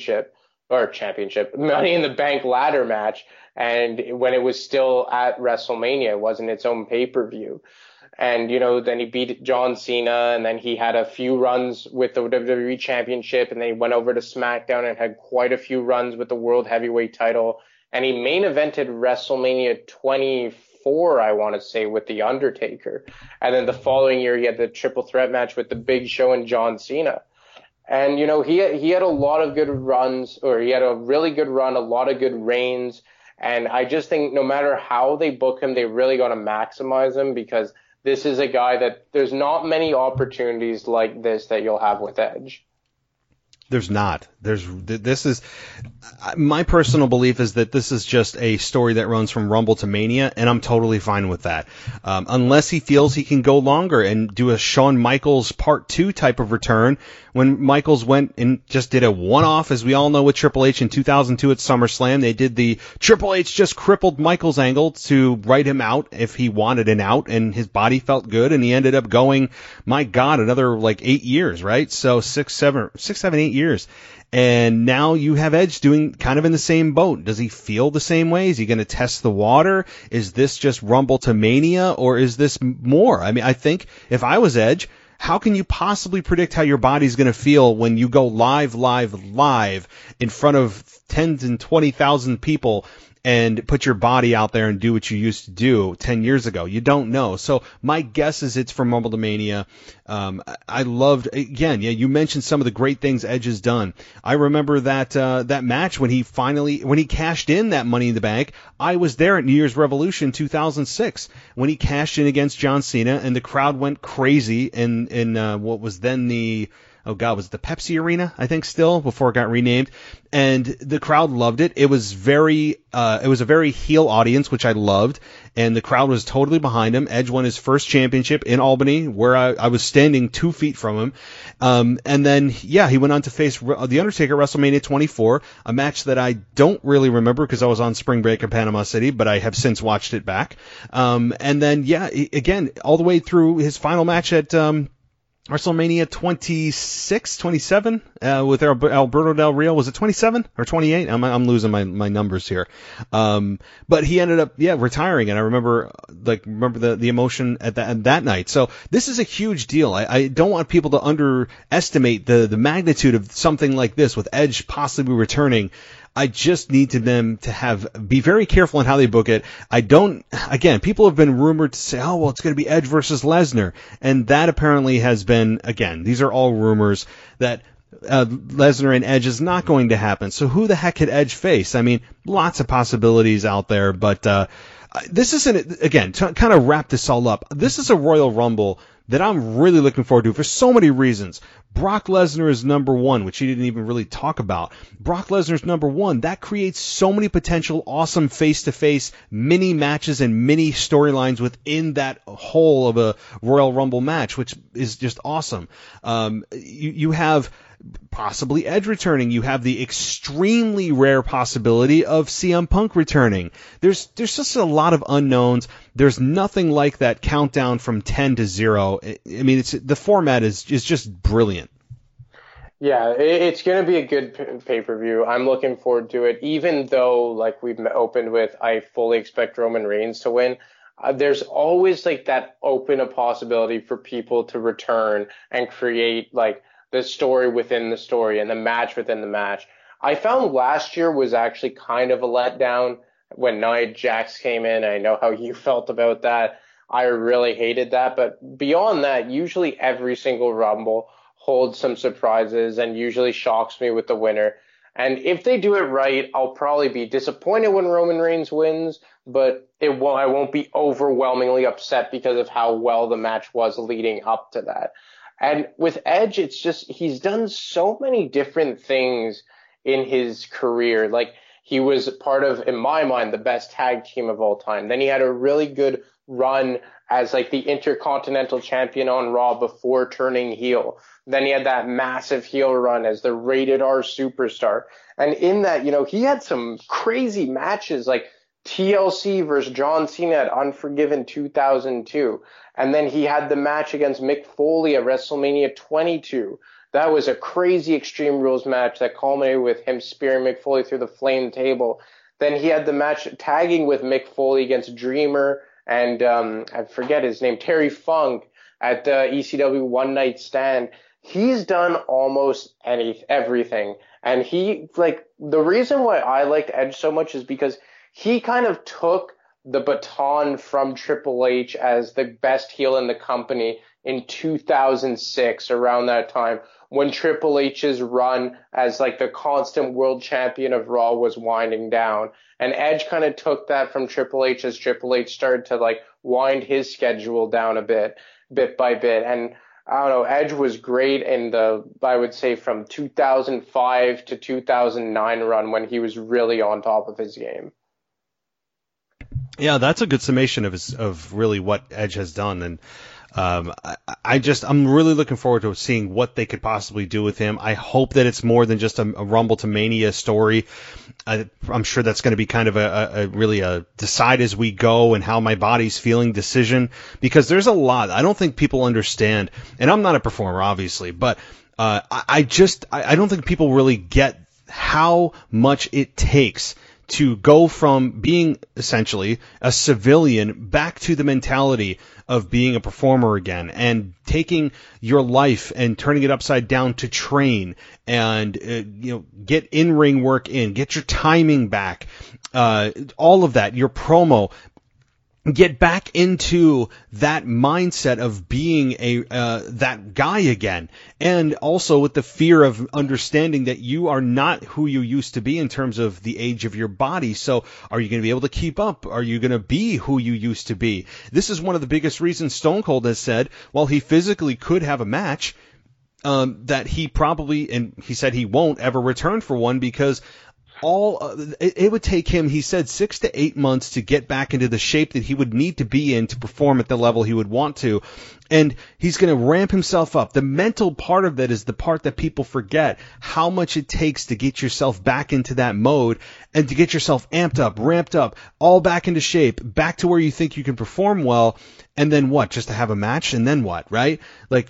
Money in the Bank ladder match. And when it was still at WrestleMania, it wasn't its own pay-per-view. And, then he beat John Cena, and then he had a few runs with the WWE Championship, and then he went over to SmackDown and had quite a few runs with the World Heavyweight title. And he main evented WrestleMania 24, I want to say, with The Undertaker. And then the following year, he had the triple threat match with the Big Show and John Cena. And, he had a lot of good runs, or he had a really good run, a lot of good reigns. And I just think no matter how they book him, they really got to maximize him, because this is a guy that there's not many opportunities like this that you'll have with Edge. There's not. My personal belief is that this is just a story that runs from Rumble to Mania, and I'm totally fine with that. Unless he feels he can go longer and do a Shawn Michaels Part 2 type of return, when Michaels went and just did a one-off, as we all know, with Triple H in 2002 at SummerSlam. They did the Triple H just crippled Michaels angle to write him out if he wanted an out, and his body felt good, and he ended up going, my God, another 8 years, right? So 6, 7, 8 years. And now you have Edge doing kind of in the same boat. Does he feel the same way? Is he going to test the water? Is this just Rumble to Mania, or is this more? I mean, I think if I was Edge, how can you possibly predict how your body's going to feel when you go live in front of 10,000 and 20,000 people and put your body out there and do what you used to do 10 years ago. You don't know. So my guess is it's from Rumble to Mania. I loved, again, yeah, you mentioned some of the great things Edge has done. I remember that match when he cashed in that Money in the Bank. I was there at New Year's Revolution 2006 when he cashed in against John Cena, and the crowd went crazy in what was then was it the Pepsi Arena, I think, still, before it got renamed. And the crowd loved it. It was a very heel audience, which I loved. And the crowd was totally behind him. Edge won his first championship in Albany, where I was standing 2 feet from him. And then, he went on to face The Undertaker at WrestleMania 24, a match that I don't really remember because I was on spring break in Panama City, but I have since watched it back. And then, again, all the way through his final match at WrestleMania 27 with Alberto Del Rio. Was it 27 or 28? I'm losing my numbers here. But he ended up retiring, and I remember the emotion at that night. So this is a huge deal. I don't want people to underestimate the magnitude of something like this with Edge possibly returning. I just need them to be very careful in how they book it. People have been rumored to say, oh, well, it's going to be Edge versus Lesnar. And that apparently has been, again, these are all rumors that Lesnar and Edge is not going to happen. So who the heck could Edge face? I mean, lots of possibilities out there, but this isn't, again, to kind of wrap this all up, this is a Royal Rumble that I'm really looking forward to for so many reasons. Brock Lesnar is number one, which he didn't even really talk about. Brock Lesnar's number one. That creates so many potential awesome face-to-face mini matches and mini storylines within that whole of a Royal Rumble match, which is just awesome. You have possibly Edge returning. You have the extremely rare possibility of CM Punk returning. There's just a lot of unknowns. There's nothing like that countdown from 10 to 0. I mean, the format is just brilliant. Yeah, it's going to be a good pay-per-view. I'm looking forward to it, even though, like we've opened with, I fully expect Roman Reigns to win. There's always that open a possibility for people to return and create the story within the story and the match within the match. I found last year was actually kind of a letdown when Nia Jax came in. I know how you felt about that. I really hated that. But beyond that, usually every single Rumble holds some surprises and usually shocks me with the winner. And if they do it right, I'll probably be disappointed when Roman Reigns wins, but I won't be overwhelmingly upset because of how well the match was leading up to that. And with Edge, it's just, he's done so many different things in his career. He was part of, in my mind, the best tag team of all time. Then he had a really good run as the Intercontinental Champion on Raw before turning heel. Then he had that massive heel run as the Rated R Superstar. And in that, he had some crazy matches like TLC versus John Cena at Unforgiven 2002. And then he had the match against Mick Foley at WrestleMania 22. That was a crazy Extreme Rules match that culminated with him spearing Mick Foley through the flame table. Then he had the match tagging with Mick Foley against Dreamer and I forget his name, Terry Funk at the ECW One Night Stand. He's done almost everything. And the reason why I liked Edge so much is because he kind of took the baton from Triple H as the best heel in the company in 2006, around that time, when Triple H's run as the constant world champion of Raw was winding down. And Edge kind of took that from Triple H as Triple H started to wind his schedule down a bit by bit. And I don't know, Edge was great in I would say from 2005 to 2009 run when he was really on top of his game. Yeah, that's a good summation of really what Edge has done. And I'm really looking forward to seeing what they could possibly do with him. I hope that it's more than just a Rumble to Mania story. I'm sure that's going to be kind of a really decide as we go and how my body's feeling decision, because there's a lot. I don't think people understand, and I'm not a performer, obviously, but I don't think people really get how much it takes to go from being essentially a civilian back to the mentality of being a performer again, and taking your life and turning it upside down to train and get in-ring work in, get your timing back, all of that, your promo. Get back into that mindset of being that guy again, and also with the fear of understanding that you are not who you used to be in terms of the age of your body. So are you going to be able to keep up? Are you going to be who you used to be? This is one of the biggest reasons Stone Cold has said, while he physically could have a match, that he probably, and he said he won't ever return for one, because it would take him, he said, 6 to 8 months to get back into the shape that he would need to be in to perform at the level he would want to. And he's going to ramp himself up. The mental part of that is the part that people forget, how much it takes to get yourself back into that mode and to get yourself amped up, ramped up, all back into shape, back to where you think you can perform well. And then what? Just to have a match? And then what, right? Like,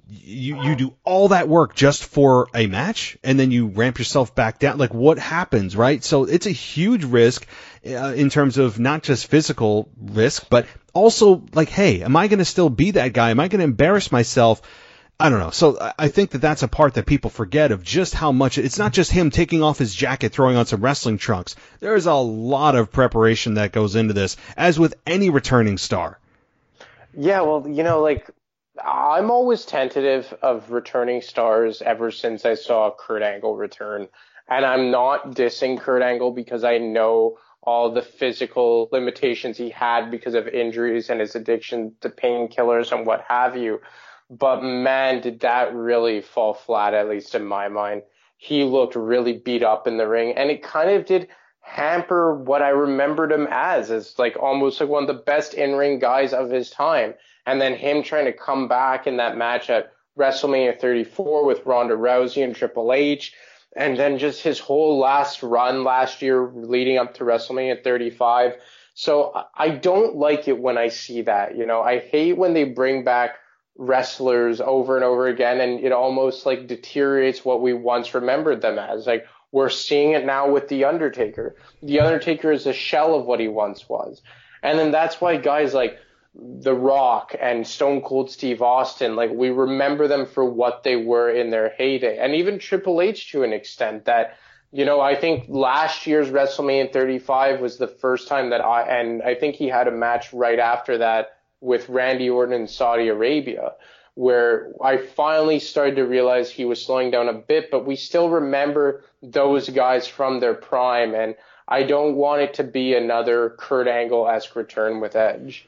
you do all that work just for a match, and then you ramp yourself back down. Like, what happens, right? So it's a huge risk in terms of not just physical risk, but also, like, hey, am I going to still be that guy? Am I going to embarrass myself? I don't know. So I think that that's a part that people forget of just how much it's not just him taking off his jacket, throwing on some wrestling trunks. There's a lot of preparation that goes into this, as with any returning star. Yeah, well, like, I'm always tentative of returning stars ever since I saw Kurt Angle return. And I'm not dissing Kurt Angle because I know all the physical limitations he had because of injuries and his addiction to painkillers and what have you. But man, did that really fall flat, at least in my mind. He looked really beat up in the ring, and it kind of did hamper what I remembered him as like almost like one of the best in-ring guys of his time. And then him trying to come back in that match at WrestleMania 34 with Ronda Rousey and Triple H, and then just his whole last run last year leading up to WrestleMania 35. So I don't like it when I see that. I hate when they bring back wrestlers over and over again, and it almost like deteriorates what we once remembered them as. Like, we're seeing it now with The Undertaker. The Undertaker is a shell of what he once was. And then that's why guys like The Rock and Stone Cold Steve Austin, like, we remember them for what they were in their heyday. And even Triple H to an extent that, I think last year's WrestleMania 35 was the first time that I think he had a match right after that with Randy Orton in Saudi Arabia, where I finally started to realize he was slowing down a bit, but we still remember those guys from their prime, and I don't want it to be another Kurt Angle-esque return with Edge.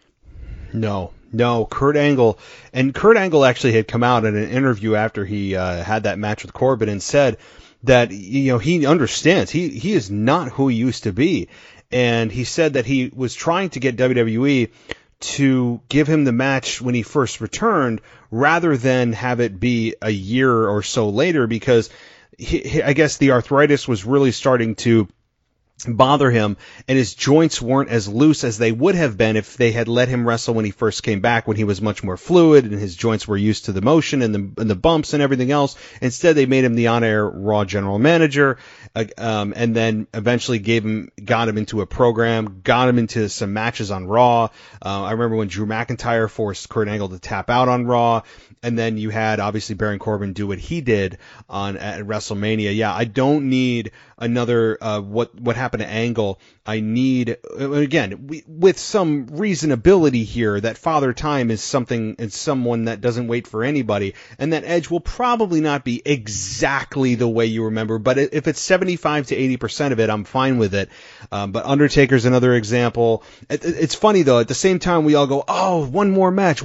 No, Kurt Angle actually had come out in an interview after he had that match with Corbin and said that, he understands, he is not who he used to be, and he said that he was trying to get WWE to give him the match when he first returned rather than have it be a year or so later, because I guess the arthritis was really starting to bother him, and his joints weren't as loose as they would have been if they had let him wrestle when he first came back, when he was much more fluid and his joints were used to the motion and the bumps and everything else. Instead, they made him the on-air Raw general manager, and then eventually got him into a program, got him into some matches on Raw. I remember when Drew McIntyre forced Kurt Angle to tap out on Raw. And then you had, obviously, Baron Corbin do what he did at WrestleMania. Yeah, I don't need another what happened to Angle. I need, again, with some reasonability here, that Father Time is someone that doesn't wait for anybody, and that Edge will probably not be exactly the way you remember, but if it's 75 to 80% of it, I'm fine with it. But Undertaker's another example. It's funny, though, at the same time, we all go, oh, one more match.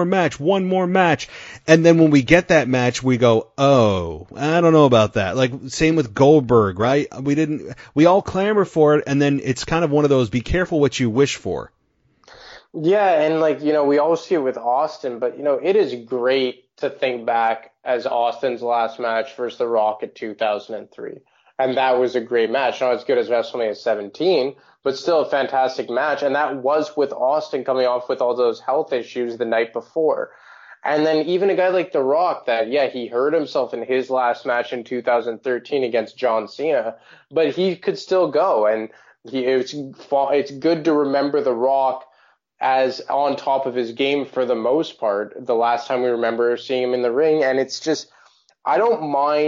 And then when we get that match, we go, oh, I don't know about that. Like, same with Goldberg, right? We all clamor for it, and then it's kind of one of those, be careful what you wish for. Yeah, and we all see it with Austin, but it is great to think back as Austin's last match versus The Rock at 2003. And that was a great match. Not as good as WrestleMania 17, but still a fantastic match. And that was with Austin coming off with all those health issues the night before. And then even a guy like The Rock that, yeah, he hurt himself in his last match in 2013 against John Cena, but he could still go. And it's good to remember The Rock as on top of his game for the most part, the last time we remember seeing him in the ring. And it's just, I don't mind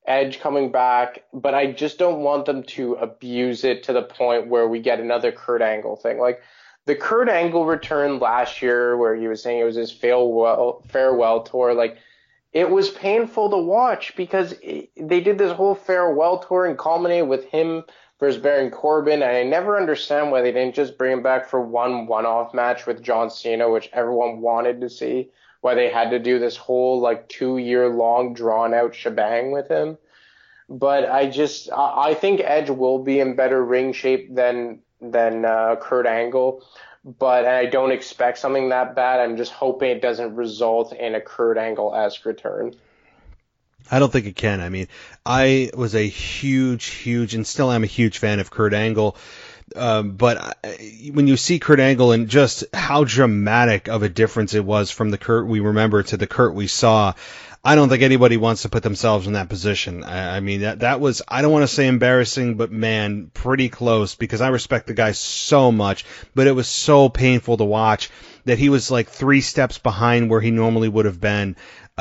Edge coming back, but I just don't want them to abuse it to the point where we get another Kurt Angle thing. Like the Kurt Angle return last year where he was saying it was his farewell tour, like it was painful to watch because they did this whole farewell tour and culminated with him versus Baron Corbin, and I never understand why they didn't just bring him back for one-off match with John Cena, which everyone wanted to see, why they had to do this whole like 2-year-long drawn-out shebang with him. But I think Edge will be in better ring shape than Kurt Angle, but I don't expect something that bad. I'm just hoping it doesn't result in a Kurt Angle-esque return. I don't think it can. I mean, I was a huge, and still am a huge fan of Kurt Angle. But when you see Kurt Angle and just how dramatic of a difference it was from the Kurt we remember to the Kurt we saw, I don't think anybody wants to put themselves in that position. I mean, that was, I don't want to say embarrassing, but man, pretty close, because I respect the guy so much, but it was so painful to watch that he was like 3 steps behind where he normally would have been.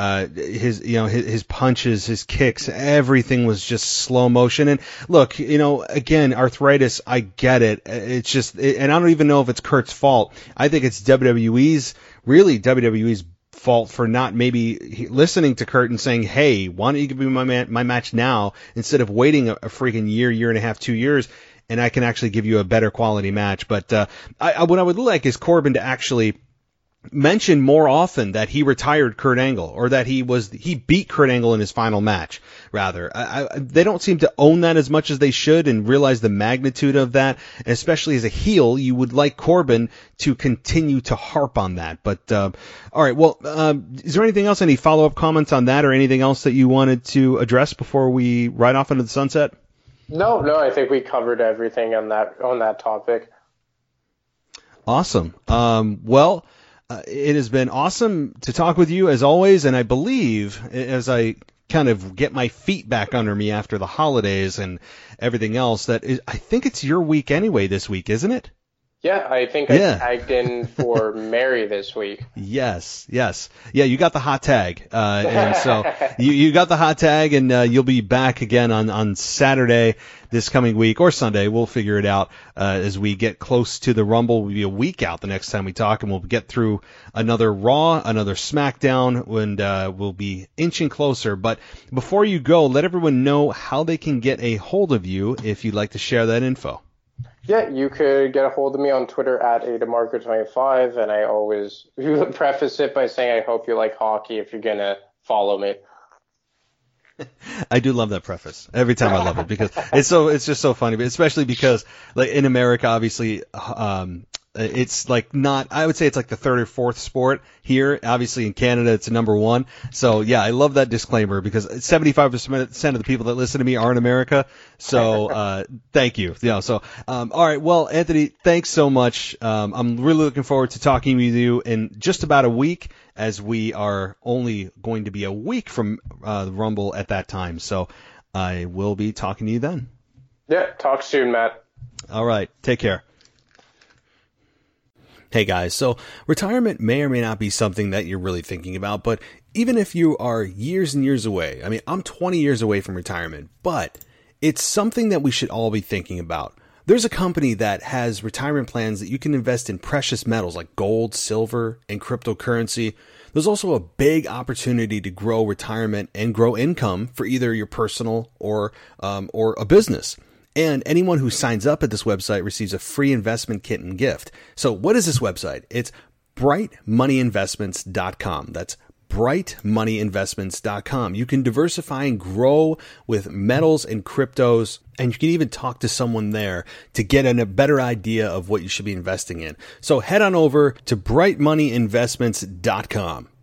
His punches, his kicks, everything was just slow motion. And look, again, arthritis, I get it. It's just, and I don't even know if it's Kurt's fault. I think it's WWE's fault for not maybe listening to Kurt and saying, hey, why don't you give me my match now instead of waiting a freaking year and a half, 2 years, and I can actually give you a better quality match. But what I would like is Corbin to actually mention more often that he retired Kurt Angle, or that he beat Kurt Angle in his final match, rather. They don't seem to own that as much as they should and realize the magnitude of that. And especially as a heel, you would like Corbin to continue to harp on that. But, all right. Well, is there anything else, any follow-up comments on that, or anything else that you wanted to address before we ride off into the sunset? No, I think we covered everything on that topic. Awesome. Well, it has been awesome to talk with you as always, and I believe as I kind of get my feet back under me after the holidays and everything else, I think it's your week anyway this week, isn't it? Yeah, I think I tagged in for Mary this week. Yes. Yeah, you got the hot tag. And so you got the hot tag, and you'll be back again on Saturday this coming week, or Sunday. We'll figure it out as we get close to the Rumble. We'll be a week out the next time we talk, and we'll get through another Raw, another SmackDown, and we'll be inching closer. But before you go, let everyone know how they can get a hold of you if you'd like to share that info. Yeah, you could get a hold of me on Twitter at @ADamarco25, and I always preface it by saying I hope you like hockey if you're going to follow me. I do love that preface. Every time I love it, because it's just so funny, but especially because like in America, obviously, it's like not, I would say it's like the 3rd or 4th sport here. Obviously in Canada, it's number 1. So yeah, I love that disclaimer, because 75% of the people that listen to me are in America. So, thank you. So, all right. Well, Anthony, thanks so much. I'm really looking forward to talking with you in just about a week, as we are only going to be a week from, the Rumble at that time. So I will be talking to you then. Yeah. Talk soon, Matt. All right. Take care. Hey guys, so retirement may or may not be something that you're really thinking about, but even if you are years and years away, I mean, I'm 20 years away from retirement, but it's something that we should all be thinking about. There's a company that has retirement plans that you can invest in precious metals like gold, silver, and cryptocurrency. There's also a big opportunity to grow retirement and grow income for either your personal or a business. And anyone who signs up at this website receives a free investment kit and gift. So what is this website? It's brightmoneyinvestments.com. That's brightmoneyinvestments.com. You can diversify and grow with metals and cryptos, and you can even talk to someone there to get a better idea of what you should be investing in. So head on over to brightmoneyinvestments.com.